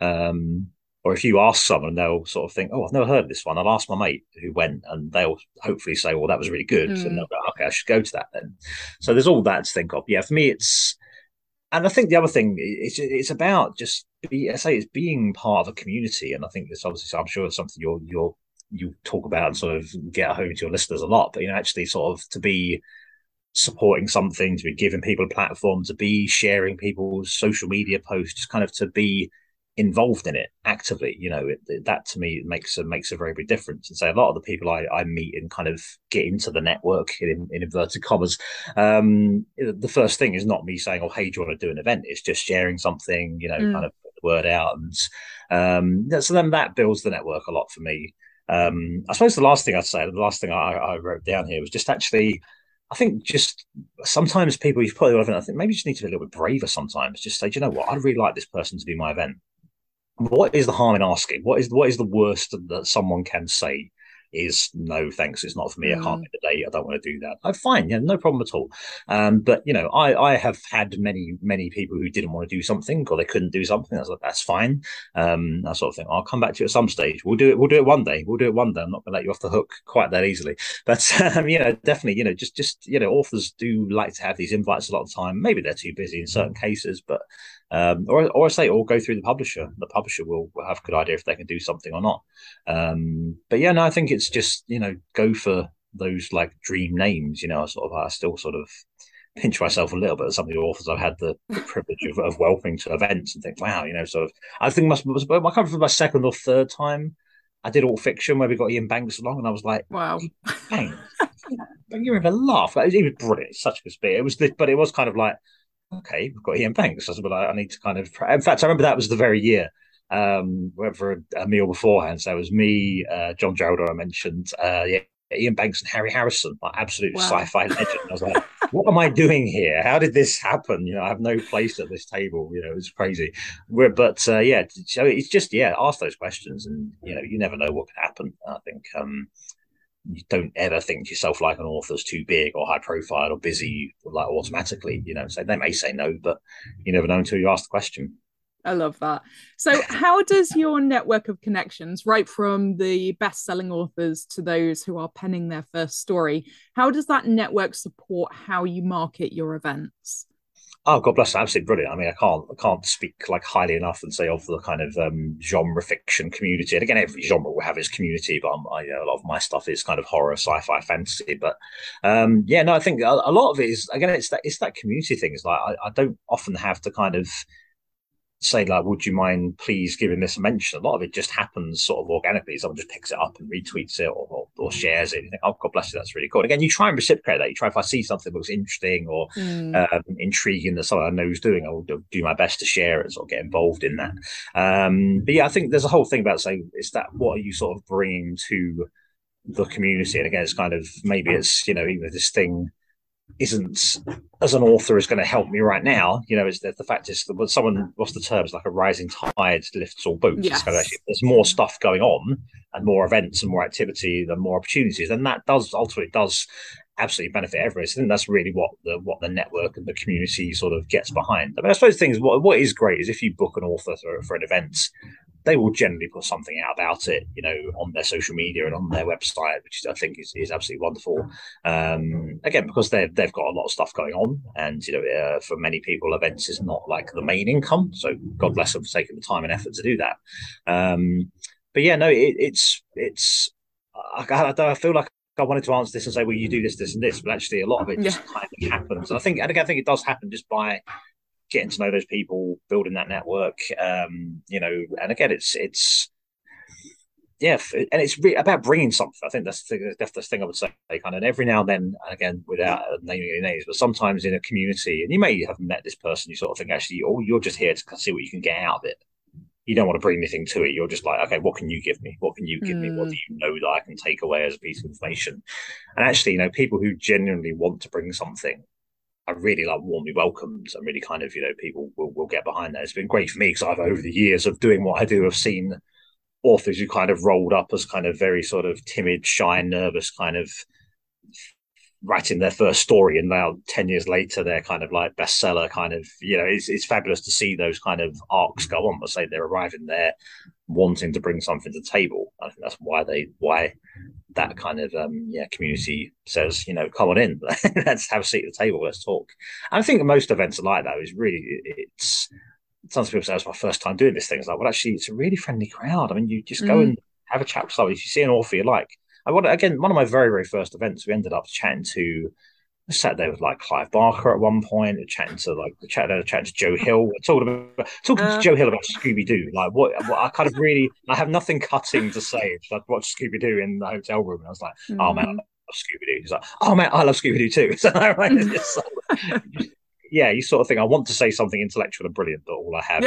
Um, Or if you ask someone, they'll sort of think, "Oh, I've never heard of this one." I'll ask my mate who went, and they'll hopefully say, "Well, that was really good." Mm. And they'll go, "Okay, I should go to that then." So there's all that to think of. Yeah, for me, it's, and I think the other thing is it's about just be, I say it's being part of a community, and I think it's obviously, I'm sure it's something you're you're you talk about and sort of get home to your listeners a lot. But you know, actually, sort of to be supporting something, to be giving people a platform, to be sharing people's social media posts, kind of to be involved in it actively, you know, it, it, that to me makes a makes a very big difference. And so a lot of the people I, I meet and kind of get into the network in, in inverted commas, um, the first thing is not me saying, "Oh, hey, do you want to do an event?" It's just sharing something, you know, mm. kind of put the word out, and um, so then that builds the network a lot for me. Um, I suppose the last thing I'd say, the last thing I, I wrote down here was just actually, I think just sometimes people you've put I think maybe you just need to be a little bit braver sometimes. Just say, "Do you know what? I'd really like this person to be my event." What is the harm in asking? What is what is the worst that someone can say? Is no thanks, it's not for me. Mm. I can't make the date. I don't want to do that. I'm fine, yeah, no problem at all. Um, but you know, I I have had many many people who didn't want to do something or they couldn't do something. I was like, that's fine. Um, that sort of thing. I'll come back to you at some stage. We'll do it. We'll do it one day. We'll do it one day. I'm not going to let you off the hook quite that easily. But um, you know, definitely, you know, just just you know, authors do like to have these invites a lot of the time. Maybe they're too busy in certain cases, but. Um, or, or I say, or go through the publisher. The publisher will, will have a good idea if they can do something or not. Um, but yeah, no, I think it's just, you know, go for those like dream names. You know, I sort of, I still sort of pinch myself a little bit at some of the authors I've had the, the privilege of, of welcoming to events and think, wow, you know, sort of. I think must was I come from my second or third time. I did Alt Fiction where we got Ian Banks along, and I was like, wow, bang, you even laugh. Like, it was brilliant. It's such a good spirit. It was, the, but it was kind of like. Okay, we've got Ian Banks. I said, well, I need to kind of. In fact, I remember that was the very year. Um, we went for a, a meal beforehand. So it was me, uh, John Gerald, I mentioned, uh, yeah, Ian Banks and Harry Harrison, like absolute wow. sci-fi legend. I was like, what am I doing here? How did this happen? You know, I have no place at this table. You know, it's crazy. We're, but uh, yeah, so it's just yeah, ask those questions, and you know, you never know what could happen. I think. Um, You don't ever think to yourself like an author's too big or high profile or busy, like automatically, you know. So they may say no, but you never know until you ask the question. I love that. So how does your network of connections, right from the best-selling authors to those who are penning their first story, how does that network support how you market your events? Oh, God bless them. Absolutely brilliant. I mean, I can't I can't speak like highly enough and say of the kind of um, genre fiction community. And again, every genre will have its community, but I'm, I, you know, a lot of my stuff is kind of horror, sci-fi, fantasy. But um, yeah, no, I think a, a lot of it is, again, it's that it's that community thing. It's like I, I don't often have to kind of say like, would you mind please giving this a mention? A lot of it just happens sort of organically. Someone just picks it up and retweets it or, or, or shares it. You think, oh, God bless you, that's really cool. And again, you try and reciprocate that. You try, if I see something that looks interesting or mm. um, intriguing that someone I know is doing, I will do my best to share it and sort of get involved in that. Um, but yeah, I think there's a whole thing about saying, is that what are you sort of bringing to the community? And again, it's kind of, maybe it's, you know, even if this thing isn't, as an author, is going to help me right now, you know, is that the fact is that someone, what's the term, it's like a rising tide lifts all boats. Yes. It's kind of actually, there's more stuff going on and more events and more activity and more opportunities, and that does ultimately does absolutely benefit everyone. So I think that's really what the what the network and the community sort of gets behind. I mean, I suppose things what what is great is if you book an author for, for an event, they will generally put something out about it, you know, on their social media and on their website, which I think is, is absolutely wonderful. Um, again, because they've they've got a lot of stuff going on, and you know, uh, for many people, events is not like the main income. So God bless them for taking the time and effort to do that. Um, but yeah, no, it, it's it's. I, I, I feel like I wanted to answer this and say, well, you do this, this, and this, but actually, a lot of it just yeah. kind of happens. And I think, and again, I think it does happen just by getting to know those people, building that network, um, you know, and again, it's, it's, yeah, and it's re- about bringing something. I think that's the, that's the thing I would say, kind of every now and then, again, without naming any names, but sometimes in a community, and you may have met this person, you sort of think, actually, oh, you're just here to see what you can get out of it. You don't want to bring anything to it. You're just like, okay, what can you give me? What can you give mm. me? What do you know that I can take away as a piece of information? And actually, you know, people who genuinely want to bring something are really like warmly welcomed, and really kind of, you know, people will, will get behind that. It's been great for me because I've, over the years of doing what I do, I've seen authors who kind of rolled up as kind of very sort of timid, shy, nervous, kind of writing their first story, and now ten years later they're kind of like bestseller kind of, you know, it's, it's fabulous to see those kind of arcs go on. But say they're arriving there wanting to bring something to the table. I think that's why they why that kind of um yeah community says, you know, come on in, let's have a seat at the table, let's talk. And I think most events are like that. Is really, it's some people say it's my first time doing this thing. It's like, well, actually, it's a really friendly crowd. I mean, you just go mm. and have a chat with somebody. If you see an author you like, I want again, one of my very, very first events, we ended up chatting to, I sat there with like Clive Barker at one point, chatting to like, chatting, chatting to Joe Hill, talking about, talking uh, to Joe Hill about Scooby-Doo. Like what, what I kind of really, I have nothing cutting to say. I'd watched Scooby-Doo in the hotel room and I was like, mm-hmm. oh man, I love Scooby-Doo. He's like, oh man, I love Scooby-Doo too. So, right, it's like, yeah, you sort of think I want to say something intellectual and brilliant, but all I have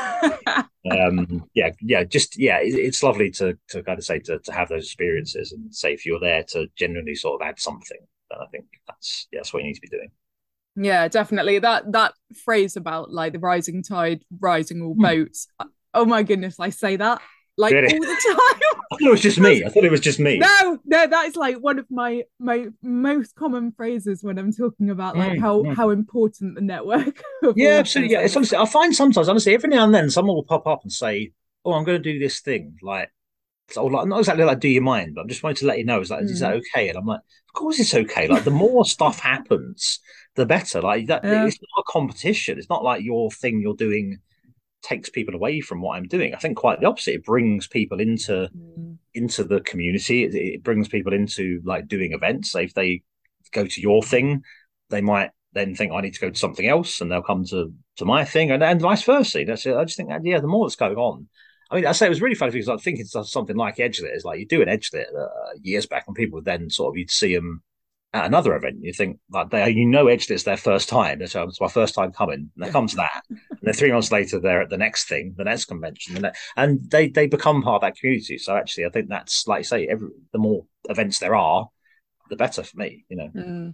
is, um, yeah, yeah, just yeah, it, it's lovely to to kind of say to to have those experiences and say if you're there to genuinely sort of add something, then I think that's yeah, that's what you need to be doing. Yeah, definitely. That that phrase about like the rising tide, rising all boats. Mm. Oh my goodness, I say that like really? all the time. I thought it was just me. I thought it was just me. No, no, that is like one of my my most common phrases when I'm talking about like mm, how mm. how important the network. Yeah, absolutely. Yeah, it's honestly, I find sometimes, honestly, every now and then someone will pop up and say, "Oh, I'm going to do this thing," like, or like not exactly like, "Do you mind?" But I'm just wanting to let you know, is like, mm. is that okay? And I'm like, of course it's okay. Like, the more stuff happens, the better. Like that, yeah. It's not a competition. It's not like your thing you're doing takes people away from what I'm doing. I think quite the opposite. It brings people into mm. into the community. It, it brings people into like doing events. So if they go to your thing, they might then think I need to go to something else, and they'll come to to my thing, and, and vice versa. That's it. I just think that, yeah, the more that's going on. I mean, I say it was really funny because I think it's something like Edgelit. It's like you do an Edgelit uh, years back, and people would then sort of, you'd see them at another event. You think like they, you know, Edgelit's their first time. So it's my first time coming. And they come to that, and then three months later they're at the next thing, the next convention, and, and they they become part of that community. So actually, I think that's like you say, every the more events there are, the better for me. You know. Mm.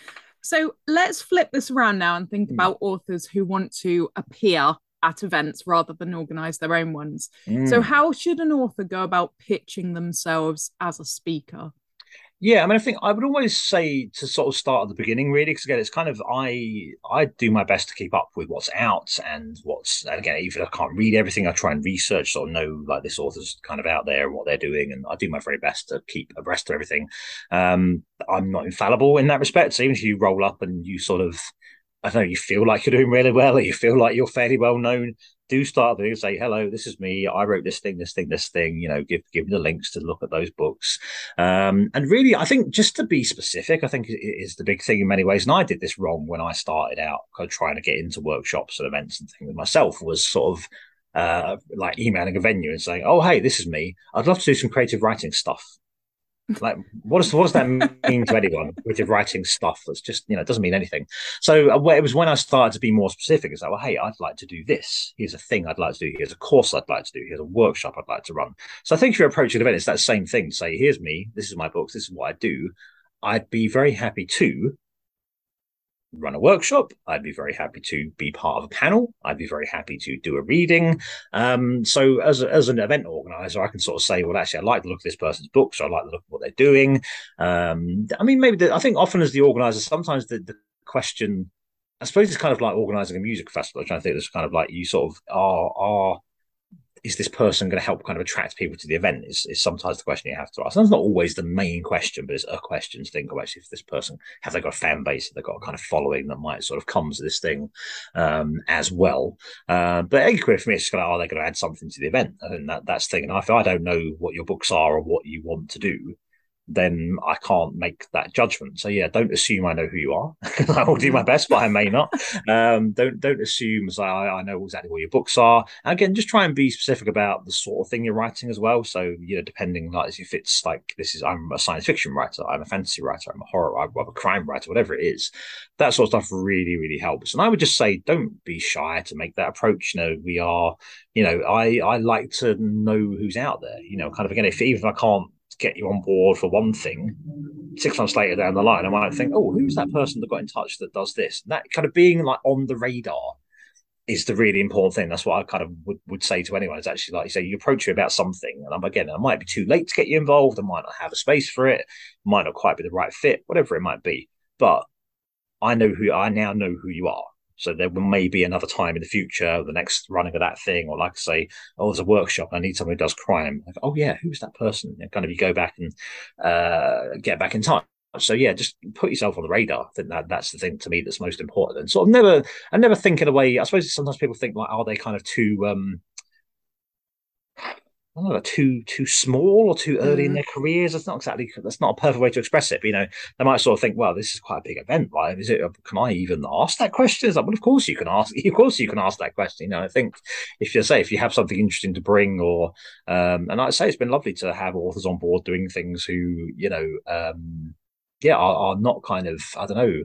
So let's flip this around now and think mm. about authors who want to appear at events rather than organise their own ones. Mm. So how should an author go about pitching themselves as a speaker? Yeah, I mean, I think I would always say to sort of start at the beginning, really, because again, it's kind of I I do my best to keep up with what's out and what's, and again, even if I can't read everything, I try and research, sort of know like this author's kind of out there and what they're doing, and I do my very best to keep abreast of everything. Um, I'm not infallible in that respect, so even if you roll up and you sort of, I don't know, you feel like you're doing really well, or you feel like you're fairly well known, do start there and say, hello, this is me. I wrote this thing, this thing, this thing, you know, give, give me the links to look at those books. Um, and really, I think just to be specific, I think is the big thing in many ways. And I did this wrong when I started out trying to get into workshops and events and things myself, was sort of uh, like emailing a venue and saying, oh, hey, this is me. I'd love to do some creative writing stuff. Like, what does what does that mean to anyone? Creative writing stuff that's just, you know, it doesn't mean anything. So uh, it was when I started to be more specific. It's like, well, hey, I'd like to do this. Here's a thing I'd like to do. Here's a course I'd like to do. Here's a workshop I'd like to run. So I think if you're approaching an event, it's that same thing. Say, here's me. This is my books. This is what I do. I'd be very happy to run a workshop. I'd be very happy to be part of a panel. I'd be very happy to do a reading. Um, so as, a, as an event organizer, I can sort of say, well, actually, I like the look of this person's books. So I like the look of what they're doing. Um, I mean, maybe the, I think often as the organizer, sometimes the, the question, I suppose it's kind of like organizing a music festival. I'm trying to think it's kind of like you sort of are, are is this person going to help kind of attract people to the event is, is sometimes the question you have to ask. And it's not always the main question, but it's a question to think, oh, actually, if this person, have they got a fan base? Have they got a kind of following that might sort of come to this thing um, as well? Uh, but equally for me, it's just kind of, are they going to add something to the event? I think that, that's the thing. And if I don't know what your books are or what you want to do, then I can't make that judgment. So yeah, don't assume I know who you are. I will do my best, but I may not. Um, don't don't assume as I, I know exactly what your books are. And again, just try and be specific about the sort of thing you're writing as well. So you know, depending like if it's like this is I'm a science fiction writer, I'm a fantasy writer, I'm a horror, I'm a crime writer, whatever it is, that sort of stuff really really helps. And I would just say, don't be shy to make that approach. You know, we are, you know, I I like to know who's out there. You know, kind of again, if even if I can't get you on board for one thing, six months later down the line I might think, oh, who's that person that got in touch that does this? And that kind of being like on the radar is the really important thing. That's what I kind of would, would say to anyone. It's actually like you say, you approach me about something and I'm again, I might be too late to get you involved, I might not have a space for it, might not quite be the right fit, whatever it might be, but I know who I now know who you are. So there may be another time in the future, the next running of that thing, or like I say, oh, there's a workshop, I need someone who does crime. Like, oh yeah, who's that person? And kind of you go back and uh, get back in touch. So yeah, just put yourself on the radar. I think that that's the thing to me that's most important. And sort of never, I never think in a way. I suppose sometimes people think like, are they kind of too um, I don't know, too too small or too early mm. in their careers. That's not exactly, that's not a perfect way to express it. But, you know, they might sort of think, well, this is quite a big event, right? Is it? Can I even ask that question? It's like, well, of course you can ask. Of course you can ask that question. You know, I think if you say if you have something interesting to bring, or um, and like I say, it's been lovely to have authors on board doing things who, you know, um, yeah, are, are not kind of, I don't know,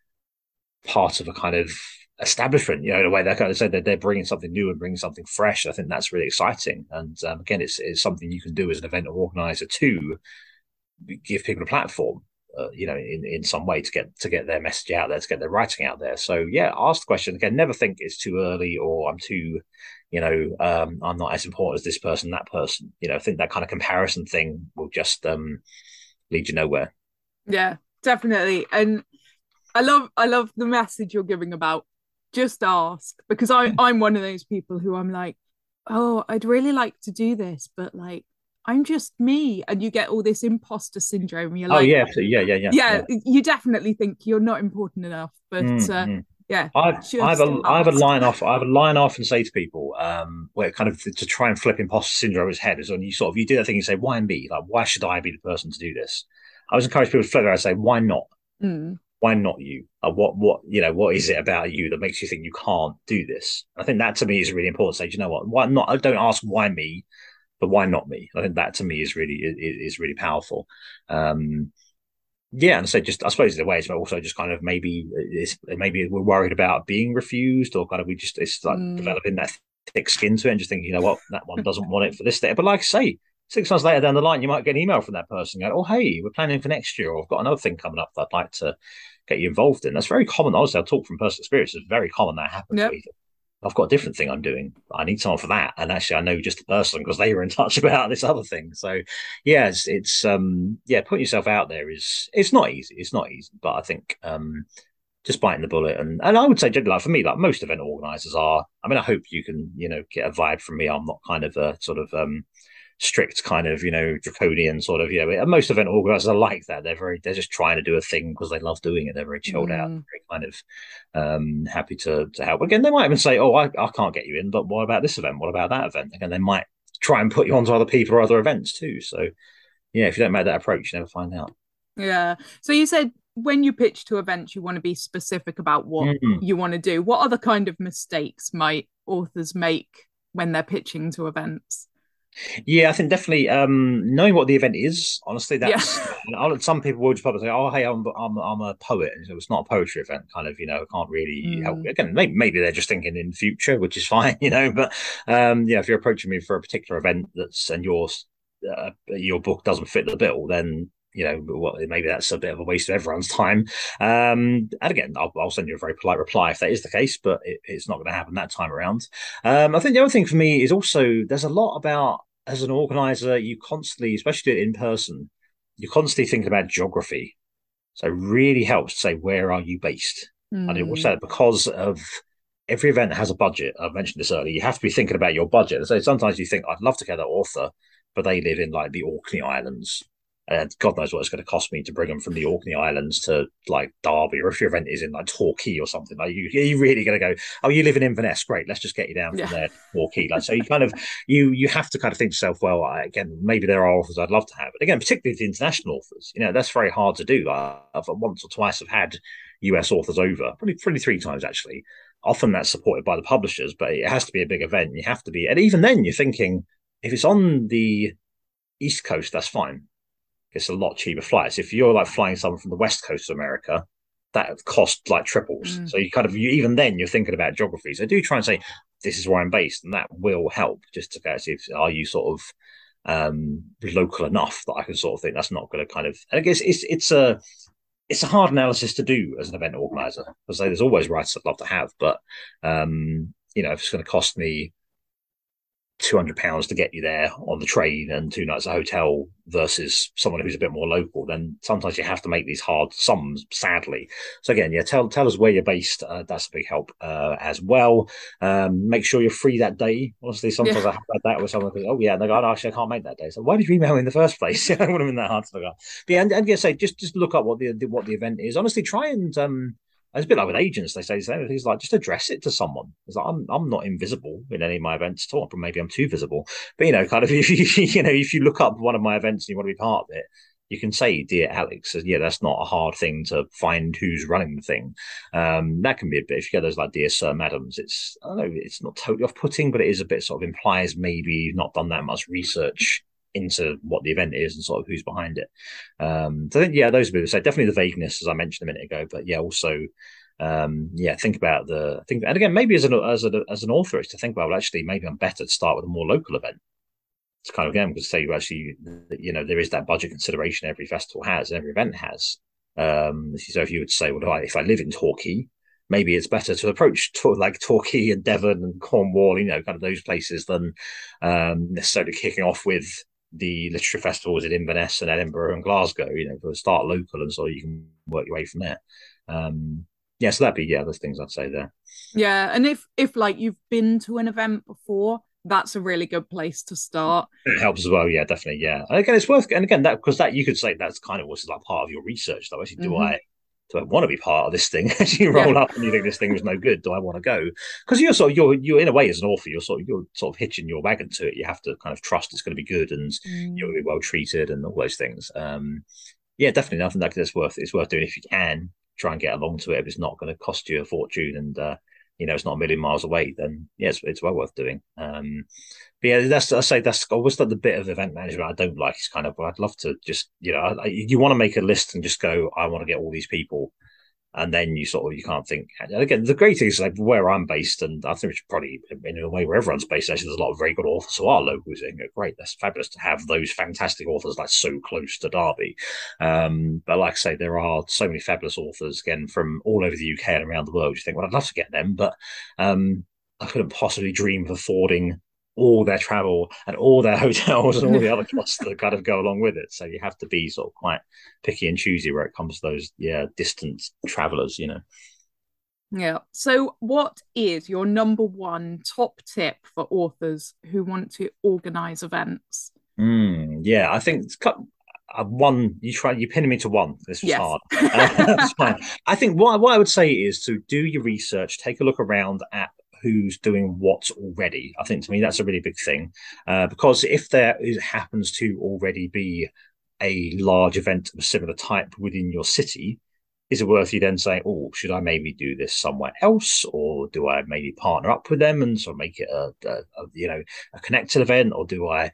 part of a kind of establishment, you know, in a way they kind of said that they're bringing something new and bringing something fresh. I think that's really exciting. And um, again, it's, it's something you can do as an event organizer to give people a platform, uh, you know, in, in some way to get to get their message out there, to get their writing out there. So yeah, ask the question again. Never think it's too early or I'm too, you know, um, I'm not as important as this person, that person. You know, I think that kind of comparison thing will just um, lead you nowhere. Yeah, definitely. And I love I love the message you're giving about just ask, because I, I'm one of those people who I'm like, oh, I'd really like to do this, but like, I'm just me. And you get all this imposter syndrome. You're oh, like, yeah, yeah, yeah, yeah, yeah. Yeah, you definitely think you're not important enough. But mm-hmm. uh, yeah, I've, I have a, I have a line off. I have a line off and say to people, um, where kind of to try and flip imposter syndrome his head is when you sort of you do that thing. You say, why me? Like, why should I be the person to do this? I always encourage people to flip it and say, why not? Mm. Why not you? Uh, what, what, you know, what is it about you that makes you think you can't do this? I think that to me is really important. Say, you know what? Why not? I don't ask why me, but why not me? I think that to me is really is, is really powerful. Um, yeah, and so just I suppose in a way it's also just kind of maybe it's, maybe we're worried about being refused, or kind of we just it's like mm. developing that thick skin to it and just thinking, you know what, that one doesn't want it for this day. But like I say, six months later down the line, you might get an email from that person going, oh, hey, we're planning for next year, or I've got another thing coming up that I'd like to get you involved in. That's very common. Honestly, I'll talk from personal experience. It's very common that happens. Yep. I've got a different thing I'm doing. I need someone for that. And actually, I know just the person because they were in touch about this other thing. So, yeah, it's, it's um, yeah, putting yourself out there is, it's not easy. It's not easy. But I think um, just biting the bullet. And, and I would say, generally, like for me, like most event organizers are, I mean, I hope you can, you know, get a vibe from me. I'm not kind of a sort of, um, strict kind of, you know, draconian sort of, you know, most event organizers are like that. They're very, they're just trying to do a thing because they love doing it. They're very chilled mm. out, very kind of um, happy to, to help. Again, they might even say, oh, I, I can't get you in, but what about this event? What about that event? Again, they might try and put you onto other people or other events too. So yeah, if you don't make that approach, you never find out. Yeah. So you said when you pitch to events, you want to be specific about what mm. you want to do. What other kind of mistakes might authors make when they're pitching to events? Yeah, I think definitely um, knowing what the event is. Honestly, that's yeah. some people will just probably say, "Oh, hey, I'm I'm I'm a poet." So it's not a poetry event, kind of. You know, can't really mm. help. Again, maybe maybe they're just thinking in future, which is fine. You know, but um, yeah, if you're approaching me for a particular event that's and your uh, your book doesn't fit the bill, then you know, well, maybe that's a bit of a waste of everyone's time. Um, and again, I'll, I'll send you a very polite reply if that is the case, but it, it's not going to happen that time around. Um, I think the other thing for me is also there's a lot about, as an organizer, you constantly, especially do it in person, you're constantly thinking about geography. So it really helps to say, where are you based? Mm. And it will say because of every event has a budget. I've mentioned this earlier. You have to be thinking about your budget. So sometimes you think, I'd love to get that author, but they live in like the Orkney Islands. And God knows what it's going to cost me to bring them from the Orkney Islands to like Derby, or if your event is in like Torquay or something, like you, you're really going to go, oh, you live in Inverness, great, let's just get you down from yeah. there to Torquay. Like, so you kind of you you have to kind of think to yourself, well, I, again, maybe there are authors I'd love to have, but again, particularly the international authors, you know, that's very hard to do. I, I've once or twice have had U S authors over, probably probably three times actually. Often that's supported by the publishers, but it has to be a big event. You have to be, and even then, you're thinking if it's on the East Coast, that's fine. It's a lot cheaper flights. If you're like flying someone from the West Coast of America, that cost like triples. Mm. So you kind of, you, even then you're thinking about geography. So do try and say, this is where I'm based. And that will help just to go see if, are you sort of um, local enough that I can sort of think that's not going to kind of, and I guess it's, it's a, it's a hard analysis to do as an event organizer because there's always writers I'd love to have, but um, you know, if it's going to cost me two hundred pounds to get you there on the train and two nights at a hotel versus someone who's a bit more local, then sometimes you have to make these hard sums, sadly. So again, yeah, tell tell us where you're based. Uh, that's a big help uh, as well. Um, make sure you're free that day. Honestly, sometimes yeah. I have had that with someone goes, oh yeah, and they go, oh, actually I can't make that day. So why did you email me in the first place? It would have been that hard to look up. But yeah, and, and yeah, say just just look up what the what the event is. Honestly, try and um it's a bit like with agents, they say the same things, like just address it to someone. It's like I'm I'm not invisible in any of my events at all. Maybe I'm too visible. But you know, kind of if you you know, if you look up one of my events and you want to be part of it, you can say, dear Alex. Yeah, that's not a hard thing to find who's running the thing. Um, that can be a bit, if you get those like dear Sir Madams, it's I don't know, it's not totally off-putting, but it is a bit sort of implies maybe you've not done that much research into what the event is and sort of who's behind it. Um, so I think, yeah, those are so definitely the vagueness, as I mentioned a minute ago, but yeah, also, um, yeah, think about the think, and again, maybe as an as a, as an author, is to think about, well, actually, maybe I'm better to start with a more local event. It's kind of again because say you actually, you know, there is that budget consideration every festival has, and every event has. Um, so if you would say, well, if I live in Torquay, maybe it's better to approach to, like Torquay and Devon and Cornwall, you know, kind of those places than um, necessarily kicking off with the literary festivals in Inverness and Edinburgh and Glasgow, you know, start local and so you can work your way from there. Um, yeah, so that'd be, yeah, those things I'd say there. Yeah, and if, if like you've been to an event before, that's a really good place to start. It helps as well, yeah, definitely, yeah. And again, it's worth, and again, that because that you could say that's kind of what's like part of your research, though. Actually, do mm-hmm. I do I want to be part of this thing? As you roll yeah. up and you think this thing was no good, do I want to go? Because you're sort of you're you're in a way as an author, you're sort of you're sort of hitching your wagon to it. You have to kind of trust it's going to be good and mm. you'll be well treated and all those things. Um, yeah, definitely, nothing like that's worth it's worth doing if you can try and get along to it. If it's not going to cost you a fortune and uh, you know it's not a million miles away, then yeah, it's, it's well worth doing. Um, but yeah, that's I say that's always like the bit of event management I don't like. It's kind of well, I'd love to just you know I, you want to make a list and just go, I want to get all these people. And then you sort of, you can't think. And again, the great thing is like where I'm based, and I think it's probably in a way where everyone's based, actually, there's a lot of very good authors who are locals. And great, that's fabulous to have those fantastic authors like so close to Derby. Um, but like I say, there are so many fabulous authors, again, from all over the U K and around the world. You think, well, I'd love to get them, but um, I couldn't possibly dream of affording all their travel and all their hotels and all the other costs that kind of go along with it. So you have to be sort of quite picky and choosy where it comes to those, yeah, distant travelers, you know. Yeah. So what is your number one top tip for authors who want to organize events? Mm, yeah, I think it's cut. Uh, one, you try, you pinning me to one. This was Yes. hard. Uh, that's fine. I think what, what I would say is to do your research, take a look around at who's doing what already. I think to me that's a really big thing, uh, because if there is, happens to already be a large event of a similar type within your city, is it worth you then saying, oh, should I maybe do this somewhere else, or do I maybe partner up with them and sort of make it a, a, a you know a connected event, or do I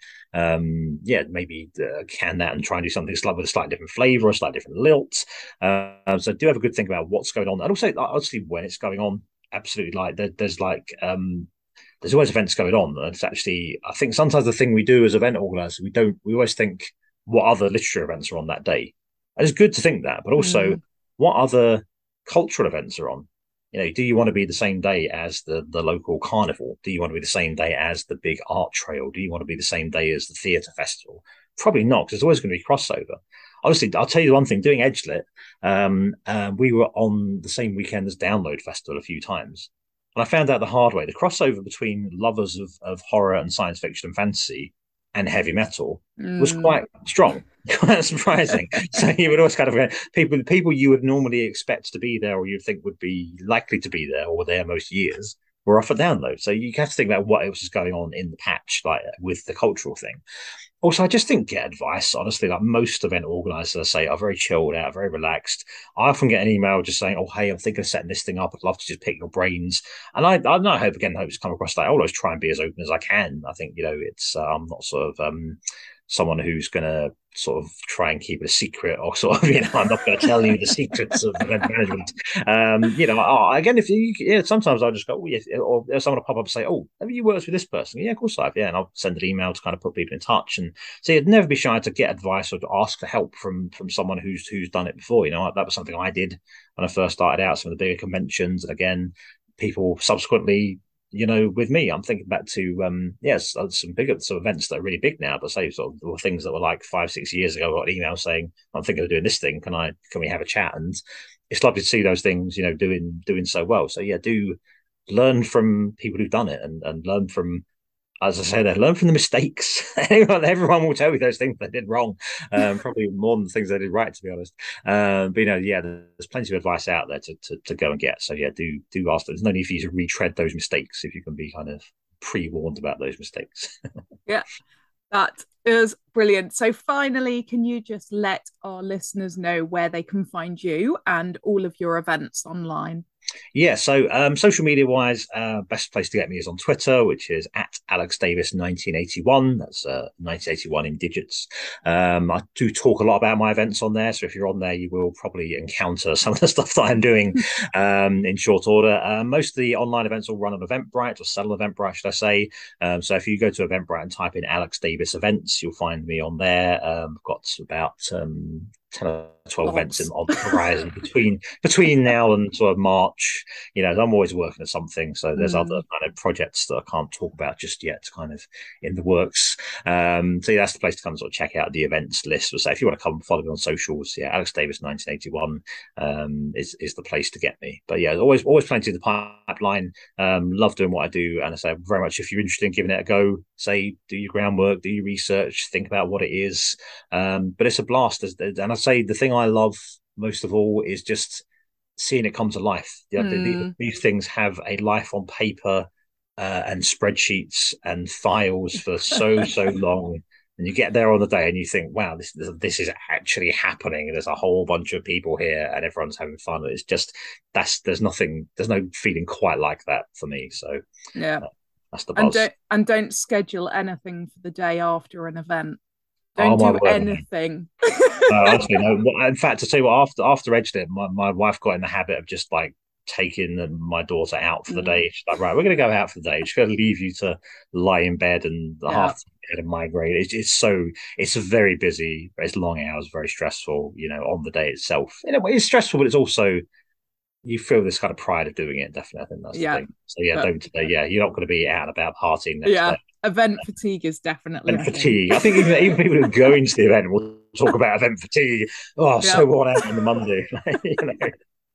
um yeah maybe uh, can that and try and do something slightly with a slightly different flavor or a slightly different lilt. Uh, so do have a good think about what's going on, and also obviously when it's going on. Absolutely, like there, there's like um there's always events going on. And it's actually, I think sometimes the thing we do as event organizers, we don't, we always think what other literature events are on that day. And it's good to think that, but also mm. what other cultural events are on? You know, do you want to be the same day as the, the local carnival? Do you want to be the same day as the big art trail? Do you want to be the same day as the theatre festival? Probably not, because there's always going to be crossover. Honestly, I'll tell you one thing, doing Edgelit, um, uh, we were on the same weekend as Download Festival a few times. And I found out the hard way, the crossover between lovers of, of horror and science fiction and fantasy and heavy metal mm. was quite strong, quite surprising. So you would always kind of, people people you would normally expect to be there or you'd think would be likely to be there or were there most years were off at Download. So you have to think about what else is going on in the patch, like with the cultural thing. Also, I just think get advice, honestly. Like most event organisers, I say, are very chilled out, very relaxed. I often get an email just saying, oh, hey, I'm thinking of setting this thing up. I'd love to just pick your brains. And I, I, I hope, again, hope it's come across that. I always try and be as open as I can. I think, you know, it's, uh, I'm not sort of um, someone who's going to sort of try and keep it a secret or sort of, you know, I'm not going to tell you the secrets of event management. Um, you know, oh, again, if you, yeah, sometimes I'll just go, oh, yeah, or someone will pop up and say, oh, have you worked with this person? Yeah, of course I've, yeah. And I'll send an email to kind of put people in touch. And so you'd never be shy to get advice or to ask for help from, from someone who's, who's done it before. You know, that was something I did when I first started out, some of the bigger conventions. And again, people subsequently, you know, with me, I'm thinking back to, um, yes, some bigger sort of events that are really big now, but say sort of things that were like five, six years ago, I got an email saying, I'm thinking of doing this thing. Can I, can we have a chat? And it's lovely to see those things, you know, doing, doing so well. So yeah, do learn from people who've done it and, and learn from, as I say, they learn from the mistakes. Everyone will tell you those things they did wrong, um, probably more than the things they did right, to be honest. Um, but you know, yeah, there's plenty of advice out there to, to to go and get. So yeah, do do ask. There's no need for you to retread those mistakes if you can be kind of pre-warned about those mistakes. Yeah, that is brilliant. So finally, can you just let our listeners know where they can find you and all of your events online? Yeah, so um, social media wise, uh, best place to get me is on Twitter, which is at Alex Davis nineteen eighty-one. That's uh, nineteen eighty-one in digits. Um, I do talk a lot about my events on there, so if you're on there, you will probably encounter some of the stuff that I'm doing um, in short order. Uh, most of the online events will run on Eventbrite or sell on Eventbrite, should I say? Um, so if you go to Eventbrite and type in Alex Davis events, you'll find me on there. Um, I've got about um, ten or twelve Lots. events in, on the horizon between between now and sort of March. You know, I'm always working at something, so there's mm. other kind of projects that I can't talk about just yet, kind of in the works. Um, so yeah, that's the place to come sort of check out the events list. So if you want to come follow me on socials, yeah, Alex Davis nineteen eighty-one um, is is the place to get me. But yeah, always always plenty in the pipeline. Um, love doing what I do, and I say very much if you're interested in giving it a go, say do your groundwork, do your research, think about what it is. Um, but it's a blast, and I say the thing I love most of all is just seeing it come to life. Mm. The, these things have a life on paper uh, and spreadsheets and files for so so long, and you get there on the day and you think, wow, this this is actually happening. There's a whole bunch of people here and everyone's having fun. It's just that's there's nothing there's no feeling quite like that for me. So yeah, uh, that's the buzz. And don't, and don't schedule anything for the day after an event. Don't oh, do word, anything. No, honestly, no. In fact, to tell you what, after after Edgelit, my, my wife got in the habit of just like taking my daughter out for the mm. day. She's like, right, we're going to go out for the day. She's going to leave you to lie in bed and yeah. half bed and migraine. It's, it's so, it's very busy. It's long hours, very stressful, you know, on the day itself. In a way, it's stressful, but it's also, you feel this kind of pride of doing it. Definitely. I think that's yeah. the thing. So yeah, but, don't, uh, yeah, you're not going to be out and about partying next yeah. day. Event fatigue is definitely event fatigue. I think even, even people who go into the event will talk about event fatigue. Oh, yeah. so worn out on the Monday. You know?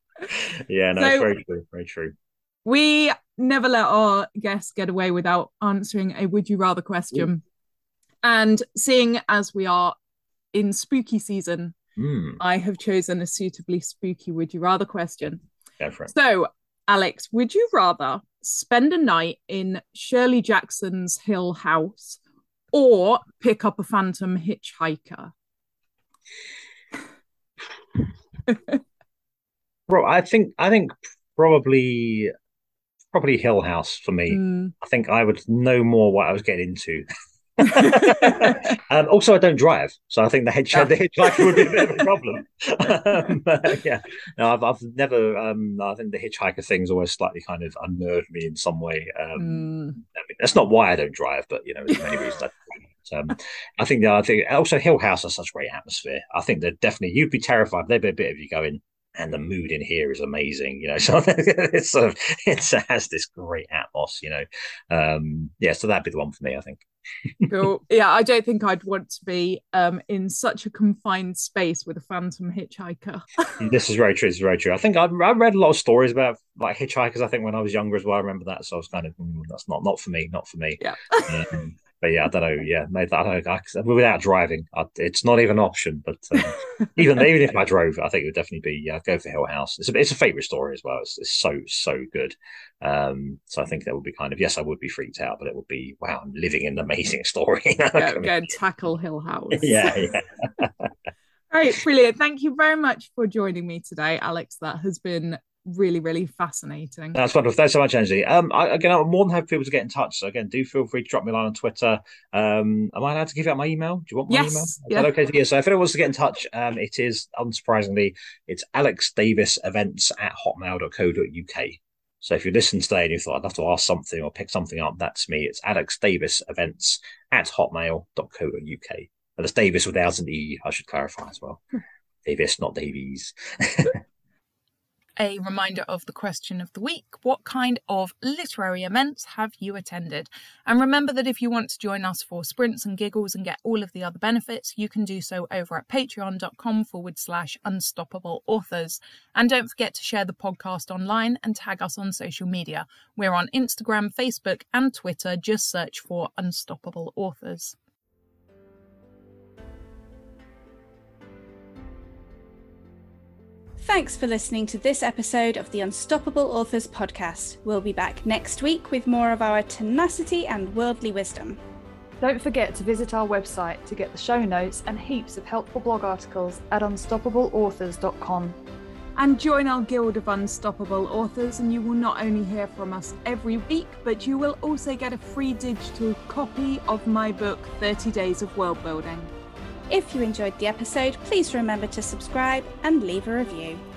Yeah, no, so, it's very true. Very true. We never let our guests get away without answering a would you rather question. And seeing as we are in spooky season, Mm. I have chosen a suitably spooky would you rather question. Go for it. So, Alex, would you rather spend a night in Shirley Jackson's Hill House or pick up a phantom hitchhiker? Bro, I think I think probably probably Hill House for me. Mm. I think I would know more what I was getting into. um, also, I don't drive, so I think the hitch the hitchhiker would be a bit of a problem. um, but, yeah, no, I've I've never. Um, I think the hitchhiker thing's always slightly kind of unnerved me in some way. Um, Mm. I mean, that's not why I don't drive, but you know, there's many reasons. I don't. Um, I think I think also Hill House has such great atmosphere. I think that definitely you'd be terrified. There'd be a bit of you going, and the mood in here is amazing, you know. So it's sort of it has this great atmos, you know. Um, yeah, so that'd be the one for me, I think. Cool. Yeah, I don't think I'd want to be um in such a confined space with a phantom hitchhiker. This is very true. This is very true. I think I've, I've read a lot of stories about like hitchhikers. I think when I was younger as well, I remember that. So I was kind of mm, that's not not for me, not for me. Yeah. Um, but yeah, I don't know. Yeah, maybe I don't know. I, without driving, I, it's not even an option. But um, even even if I drove, I think it would definitely be yeah. Go for Hill House. It's a it's a favorite story as well. It's, it's so so good. Um, so I think that would be kind of yes, I would be freaked out, but it would be wow, I'm living an amazing story. Go, go and tackle Hill House. Yeah, yeah. All right, brilliant. Thank you very much for joining me today, Alex. That has been really, really fascinating. That's wonderful. Thanks so much, Angie. Um, I, again, I'm more than happy for people to get in touch. So again, do feel free to drop me a line on Twitter. Um, am I allowed to give out my email? Do you want my yes, email? Is yeah. that okay? Yeah. So if anyone wants to get in touch, um, it is unsurprisingly, it's alex davis events at hotmail dot co dot uk. So if you listen today and you thought I'd love to ask something or pick something up, that's me. It's alex davis events at hotmail dot co dot uk. And it's Davis without an E, I should clarify as well. Davis, not Davies. A reminder of the question of the week. What kind of literary events have you attended? And remember that if you want to join us for sprints and giggles and get all of the other benefits, you can do so over at patreon.com forward slash unstoppable authors. And don't forget to share the podcast online and tag us on social media. We're on Instagram, Facebook and Twitter. Just search for Unstoppable Authors. Thanks for listening to this episode of the Unstoppable Authors podcast. We'll be back next week with more of our tenacity and worldly wisdom. Don't forget to visit our website to get the show notes and heaps of helpful blog articles at unstoppable authors dot com. And join our Guild of Unstoppable Authors, and you will not only hear from us every week, but you will also get a free digital copy of my book, thirty days of World Building. If you enjoyed the episode, please remember to subscribe and leave a review.